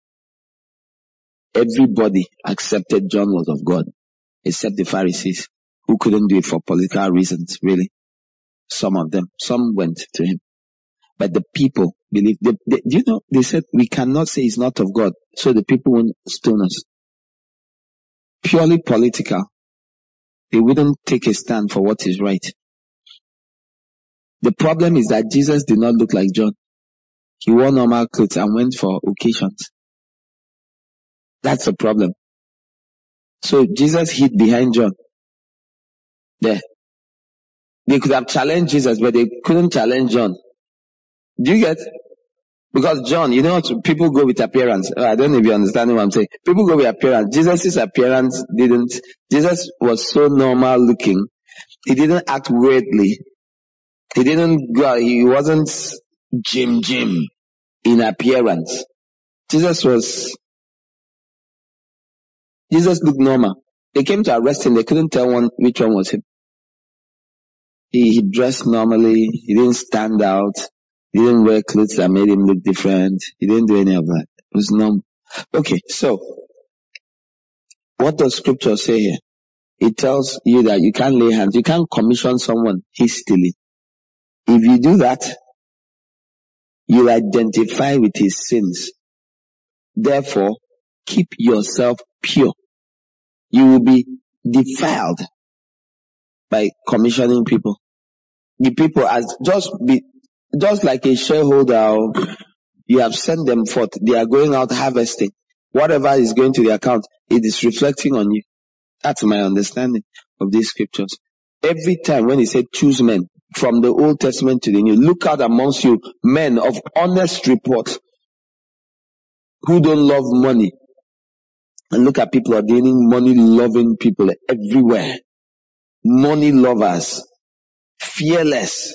Everybody accepted John was of God, except the Pharisees, who couldn't do it for political reasons, really. Some of them. Some went to him. But the people believed. They, they, you know, they said, we cannot say he's not of God, so the people won't stone us. Purely political. They wouldn't take a stand for what is right. The problem is that Jesus did not look like John. He wore normal clothes and went for occasions. That's the problem. So Jesus hid behind John. There. They could have challenged Jesus, but they couldn't challenge John. Do you get? Because John, you know, people go with appearance. I don't know if you understand what I'm saying. People go with appearance. Jesus' appearance didn't, Jesus was so normal looking. He didn't act weirdly. He didn't go, he wasn't Jim Jim in appearance. Jesus was, Jesus looked normal. They came to arrest him. They couldn't tell one which one was him. He, he dressed normally. He didn't stand out. He didn't wear clothes that made him look different. He didn't do any of that. It was normal. Okay, so what does scripture say here? It tells you that you can't lay hands. You can't commission someone hastily. If you do that, you identify with his sins. Therefore, keep yourself pure. You will be defiled by commissioning people. The people as just be just like a shareholder, you have sent them forth. They are going out harvesting. Whatever is going to the account, it is reflecting on you. That's my understanding of these scriptures. Every time when he said choose men from the Old Testament to the New, look out amongst you men of honest report who don't love money. And look at people ordaining money-loving people everywhere. Money lovers. Fearless.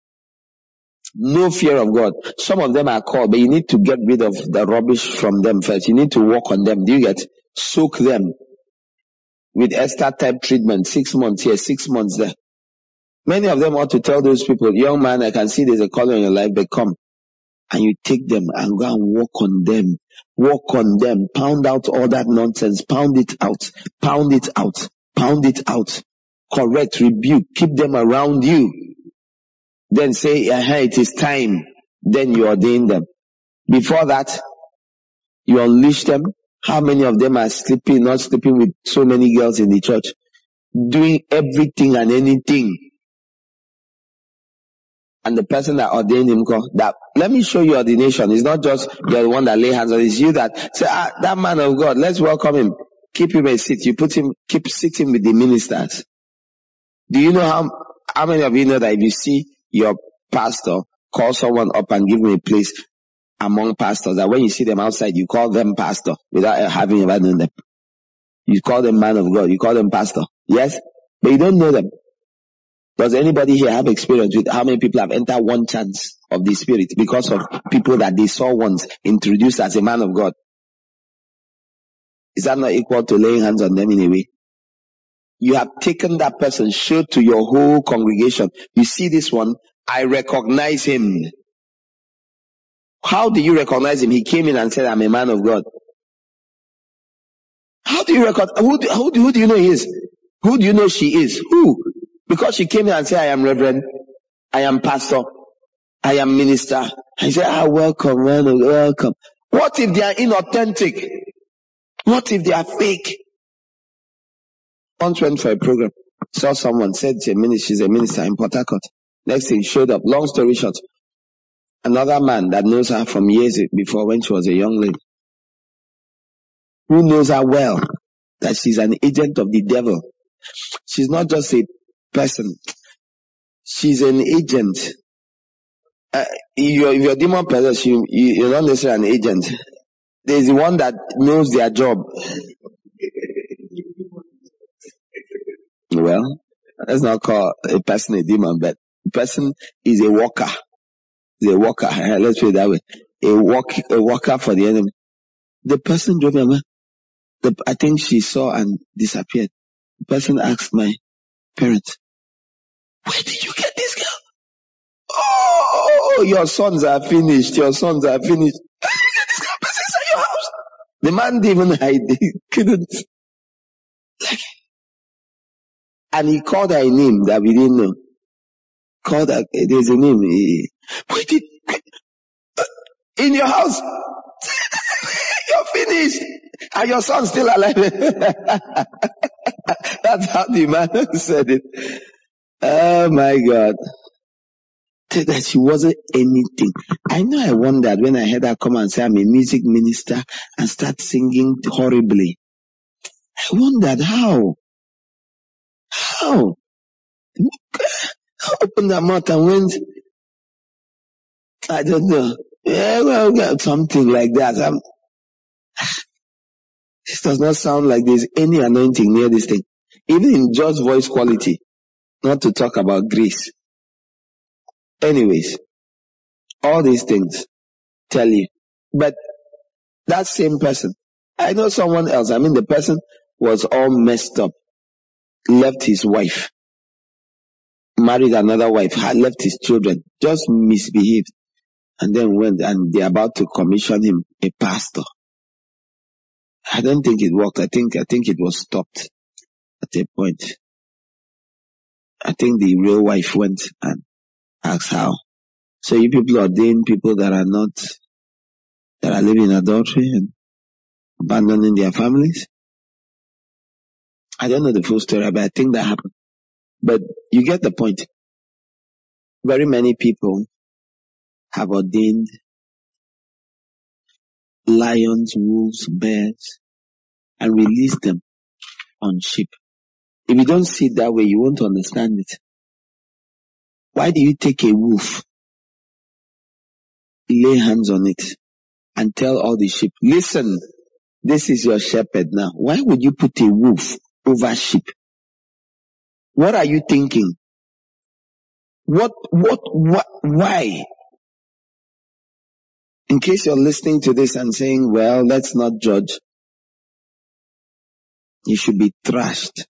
No fear of God. Some of them are called, but you need to get rid of the rubbish from them first. You need to work on them. Do you get? Soak them with Esther type treatment. Six months here, six months there. Many of them ought to tell those people, young man, I can see there's a calling in your life, but come. And you take them and go and work on them. Work on them. Pound out all that nonsense. Pound it out. Pound it out. Pound it out. Correct, rebuke. Keep them around you. Then say, uh-huh, it is time. Then you ordain them. Before that, you unleash them. How many of them are sleeping, not sleeping with so many girls in the church? Doing everything and anything. And the person that ordained him, that, let me show you ordination. It's not just you're the one that lay hands on. It's you that say, ah, that man of God, let's welcome him. Keep him a seat. You put him, keep sitting with the ministers. Do you know how, how many of you know that if you see your pastor, call someone up and give him a place among pastors, that when you see them outside, you call them pastor without having ever known them. You call them man of God. You call them pastor. Yes? But you don't know them. Does anybody here have experience with how many people have entered one chance of the Spirit because of people that they saw once introduced as a man of God? Is that not equal to laying hands on them in a way? You have taken that person, showed to your whole congregation. You see this one, I recognize him. How do you recognize him? He came in and said, I'm a man of God. How do you recognize, who do, who do, who do you know he is? Who do you know she is? Who? Because she came in and said, I am reverend, I am pastor, I am minister. I said, ah, welcome, man, welcome. What if they are inauthentic? What if they are fake? Once went for a program, saw someone, said she's a minister, she's a minister in Port Harcourt. Next thing, showed up. Long story short, another man that knows her from years before when she was a young lady, who knows her well, that she's an agent of the devil. She's not just a person. She's an agent. Uh, if, you're, if you're a demon possessed, you, you, you're not necessarily an agent. There's the one that knows their job. Well, let's not call a person a demon, but a person is a worker. Is a worker. Let's put it that way. A work, a worker for the enemy. The person drove me. The, I think she saw and disappeared. The person asked my parents, where did you get this girl? Oh, your sons are finished. Your sons are finished. Where did you get this girl? Person inside your house. The man didn't even hide. He couldn't. Like, and he called her a name that we didn't know. Called her, there's a name. He, where did, uh, in your house. You're finished. And your son's still alive. That's how the man said it. Oh my God. that she wasn't anything. I know I wondered when I heard her come and say I'm a music minister and start singing horribly. I wondered how. How? I opened her mouth and went, I don't know. Yeah, well, something like that. I'm, this does not sound like there's any anointing near this thing. Even in just voice quality, not to talk about grace. Anyways, all these things tell you. But that same person, I know someone else. I mean, the person was all messed up, left his wife, married another wife, had left his children, just misbehaved, and then went and they're about to commission him a pastor. I don't think it worked. I think I think it was stopped at a point. I think the real wife went and asked how. So you people ordain people that are not, that are living in adultery and abandoning their families? I don't know the full story, but I think that happened. But you get the point. Very many people have ordained lions, wolves, bears, and released them on sheep. If you don't see it that way, you won't understand it. Why do you take a wolf, lay hands on it, and tell all the sheep, listen, this is your shepherd now? Why would you put a wolf over sheep? What are you thinking? What, what, what, why? In case you're listening to this and saying, well, let's not judge, you should be thrashed.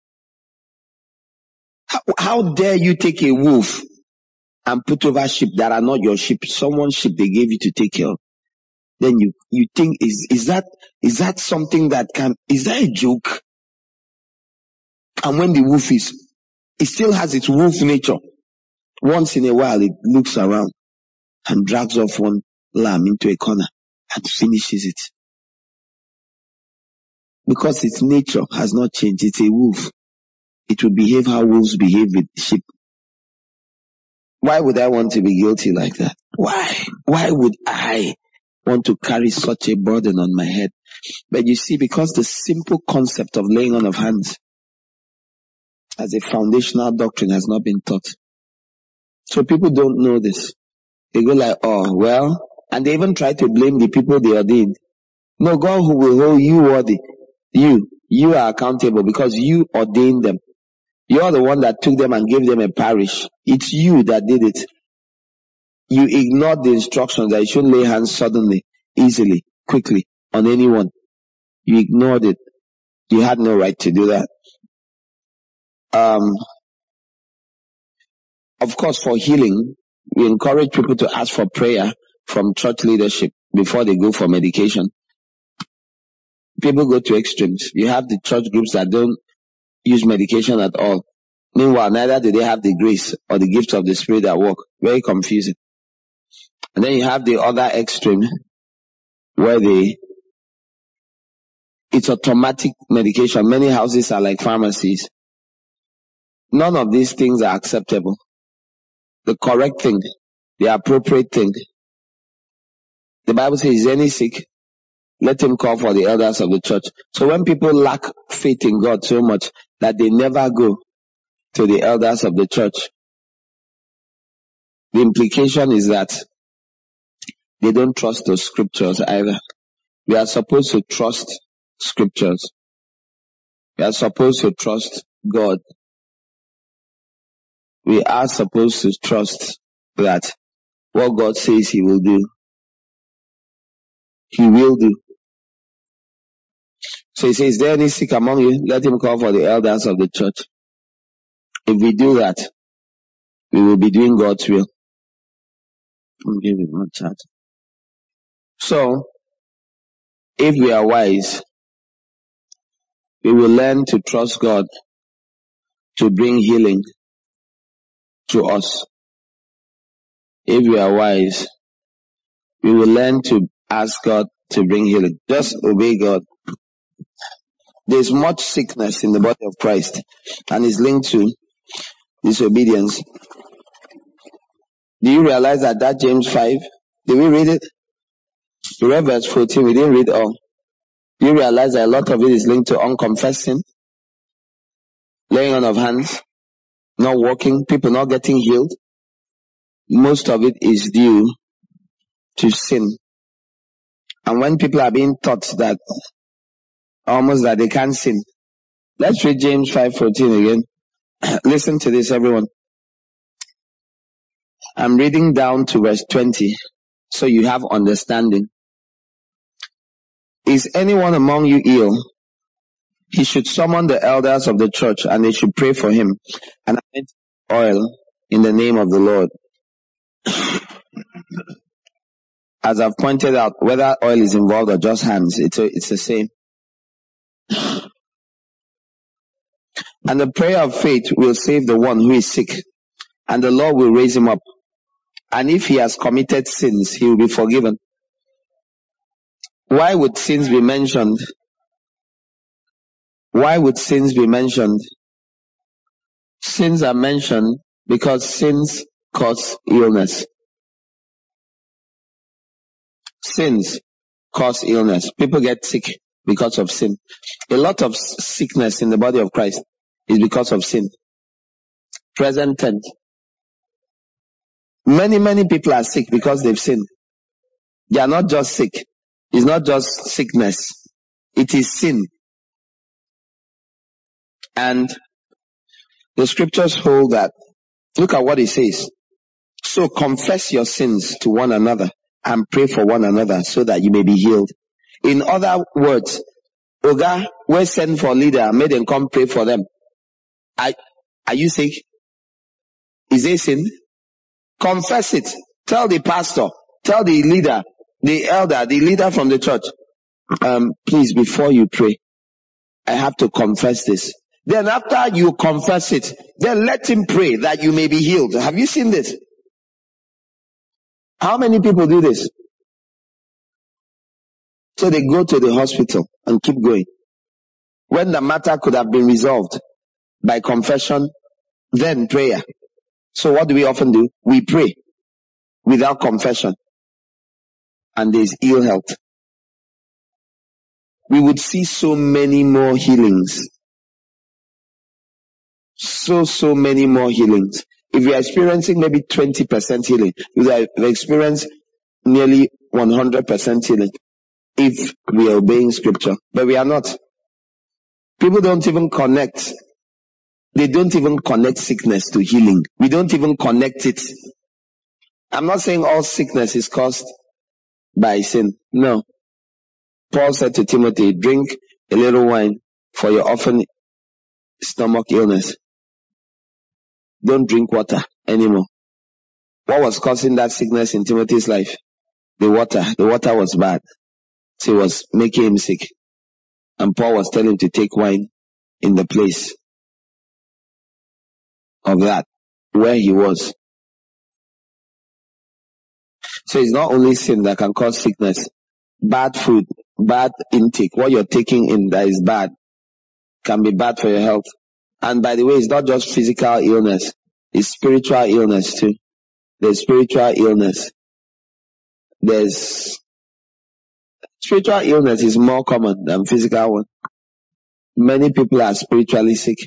How, how dare you take a wolf and put over sheep that are not your sheep, someone's sheep they gave you to take care of? Then you, you think, is, is that, is that something that can, is that a joke? And when the wolf is, it still has its wolf nature. Once in a while it looks around and drags off one lamb into a corner and finishes it. Because its nature has not changed. It's a wolf. It will behave how wolves behave with sheep. Why would I want to be guilty like that? Why? Why would I want to carry such a burden on my head? But you see, because the simple concept of laying on of hands as a foundational doctrine has not been taught. So people don't know this. They go like, oh, well, and they even try to blame the people they ordained. No, God who will hold you worthy. You, you are accountable because you ordained them. You're the one that took them and gave them a parish. It's you that did it. You ignored the instructions that you shouldn't lay hands suddenly, easily, quickly on anyone. You ignored it. You had no right to do that. Um, of course, for healing, we encourage people to ask for prayer from church leadership before they go for medication. People go to extremes. You have the church groups that don't use medication at all. Meanwhile, neither do they have the grace or the gift of the Spirit at work. Very confusing. And then you have the other extreme where they, it's automatic medication. Many houses are like pharmacies. None of these things are acceptable. The correct thing, the appropriate thing. The Bible says, is any sick? Let him call for the elders of the church. So when people lack faith in God so much that they never go to the elders of the church, the implication is that they don't trust the scriptures either. We are supposed to trust scriptures. We are supposed to trust God. We are supposed to trust that what God says He will do, He will do. So He says, is there any sick among you? Let him call for the elders of the church. If we do that, we will be doing God's will. I'm giving one chat. So, if we are wise, we will learn to trust God to bring healing to us. If we are wise, we will learn to ask God to bring healing. Just obey God. There's much sickness in the body of Christ and is linked to disobedience. Do you realize that that James five, did we read it? We read verse fourteen, we didn't read all. Do you realize that a lot of it is linked to unconfessed sin? Laying on of hands, not walking, people not getting healed. Most of it is due to sin. And when people are being taught that, almost that they can't sin. Let's read James five fourteen again. Listen to this, everyone. I'm reading down to verse twenty, so you have understanding. Is anyone among you ill? He should summon the elders of the church, and they should pray for him, and anoint oil in the name of the Lord. As I've pointed out, whether oil is involved or just hands, it's, a, it's the same. And the prayer of faith will save the one who is sick, and the Lord will raise him up. And if he has committed sins, he will be forgiven. Why would sins be mentioned? Why would sins be mentioned? Sins are mentioned because sins cause illness. Sins cause illness. People get sick because of sin. A lot of sickness in the body of Christ is because of sin. Present tense. Many, many people are sick because they've sinned. They are not just sick. It's not just sickness. It is sin. And the scriptures hold that. Look at what it says. So confess your sins to one another and pray for one another so that you may be healed. In other words, Oga, we send for leader, made them come pray for them. Are, are you sick? Is it sin? Confess it. Tell the pastor, tell the leader, the elder, the leader from the church, um, please, before you pray, I have to confess this. Then after you confess it, then let him pray that you may be healed. Have you seen this? How many people do this? So they go to the hospital and keep going. When the matter could have been resolved by confession, then prayer. So what do we often do? We pray without confession. And there is ill health. We would see so many more healings. So, so many more healings. If we are experiencing maybe twenty percent healing, we have experienced nearly one hundred percent healing if we are obeying scripture. But we are not. People don't even connect. They don't even connect sickness to healing. We don't even connect it. I'm not saying all sickness is caused by sin. No. Paul said to Timothy, drink a little wine for your often stomach illness. Don't drink water anymore. What was causing that sickness in Timothy's life? The water. The water was bad. So it was making him sick. And Paul was telling him to take wine in the place of that, where he was. So it's not only sin that can cause sickness. Bad food, bad intake, what you're taking in that is bad, can be bad for your health. And by the way, it's not just physical illness, it's spiritual illness too. There's spiritual illness. There's spiritual illness is more common than physical one. Many people are spiritually sick.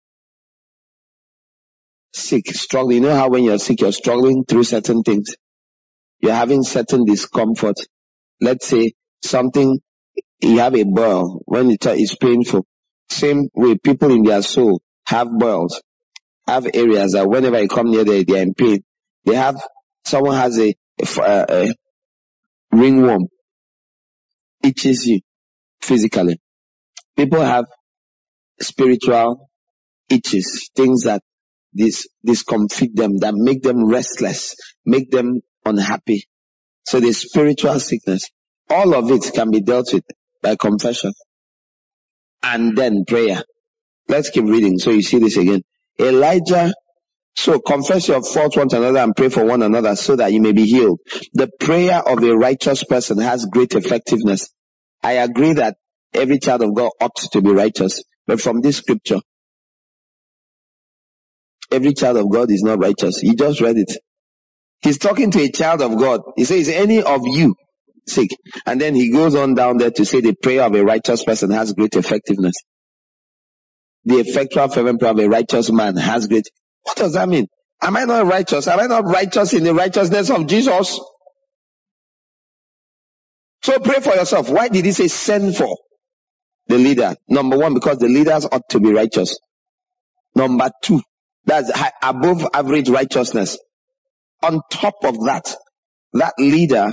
Sick, struggling. You know how when you're sick, you're struggling through certain things. You're having certain discomfort. Let's say something, you have a boil when it is painful. Same way, people in their soul have boils, have areas that whenever you come near there, they are in pain. They have, someone has a, a, a ringworm, itches you physically. People have spiritual itches, things that dis, discomfort them, that make them restless, make them unhappy. So the spiritual sickness, all of it can be dealt with by confession and then prayer. Let's keep reading so you see this again. Elijah, so confess your faults one to another and pray for one another so that you may be healed. The prayer of a righteous person has great effectiveness. I agree that every child of God ought to be righteous, but from this scripture, every child of God is not righteous. You just read it. He's talking to a child of God. He says, any of you sick? And then he goes on down there to say the prayer of a righteous person has great effectiveness. The effectual fervent prayer of a righteous man has great. What does that mean? Am I not righteous? Am I not righteous in the righteousness of Jesus? So pray for yourself. Why did he say send for the leader? Number one, because the leaders ought to be righteous. Number two, that's high, above average righteousness. On top of that, that leader,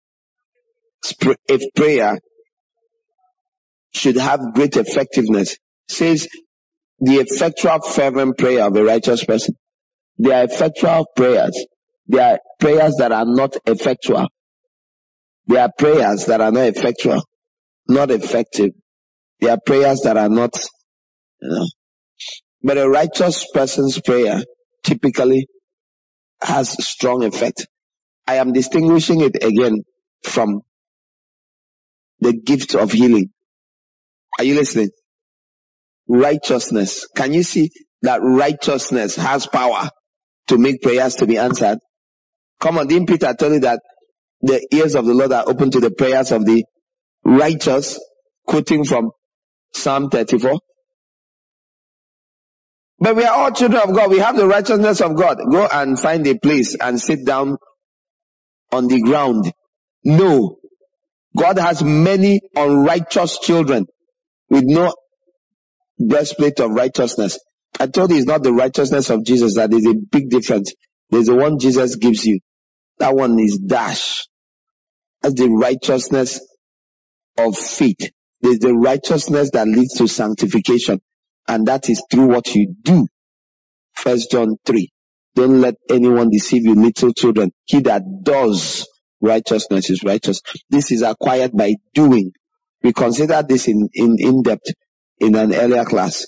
if prayer should have great effectiveness, says the effectual fervent prayer of a righteous person. They are effectual prayers. They are prayers that are not effectual. They are prayers that are not effectual, not effective. They are prayers that are not, you know. But a righteous person's prayer typically has strong effect. I am distinguishing it again from the gift of healing. Are you listening? Righteousness. Can you see that righteousness has power to make prayers to be answered? Come on, didn't Peter tell you that the ears of the Lord are open to the prayers of the righteous, quoting from Psalm thirty-four? But we are all children of God. We have the righteousness of God. Go and find a place and sit down on the ground. No. God has many unrighteous children with no breastplate of righteousness. I told you it's not the righteousness of Jesus. That is a big difference. There's the one Jesus gives you. That one is dash. That's the righteousness of faith. There's the righteousness that leads to sanctification. And that is through what you do. First John three. Don't let anyone deceive you, little children. He that does righteousness is righteous. This is acquired by doing. We considered this in, in, in depth in an earlier class.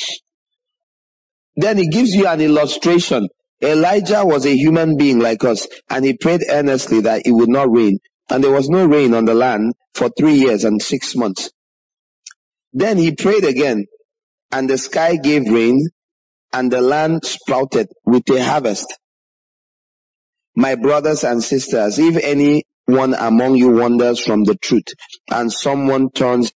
Then he gives you an illustration. Elijah was a human being like us, and he prayed earnestly that it would not rain. And there was no rain on the land for three years and six months. Then he prayed again, and the sky gave rain, and the land sprouted with a harvest. My brothers and sisters, if anyone among you wanders from the truth, and someone turns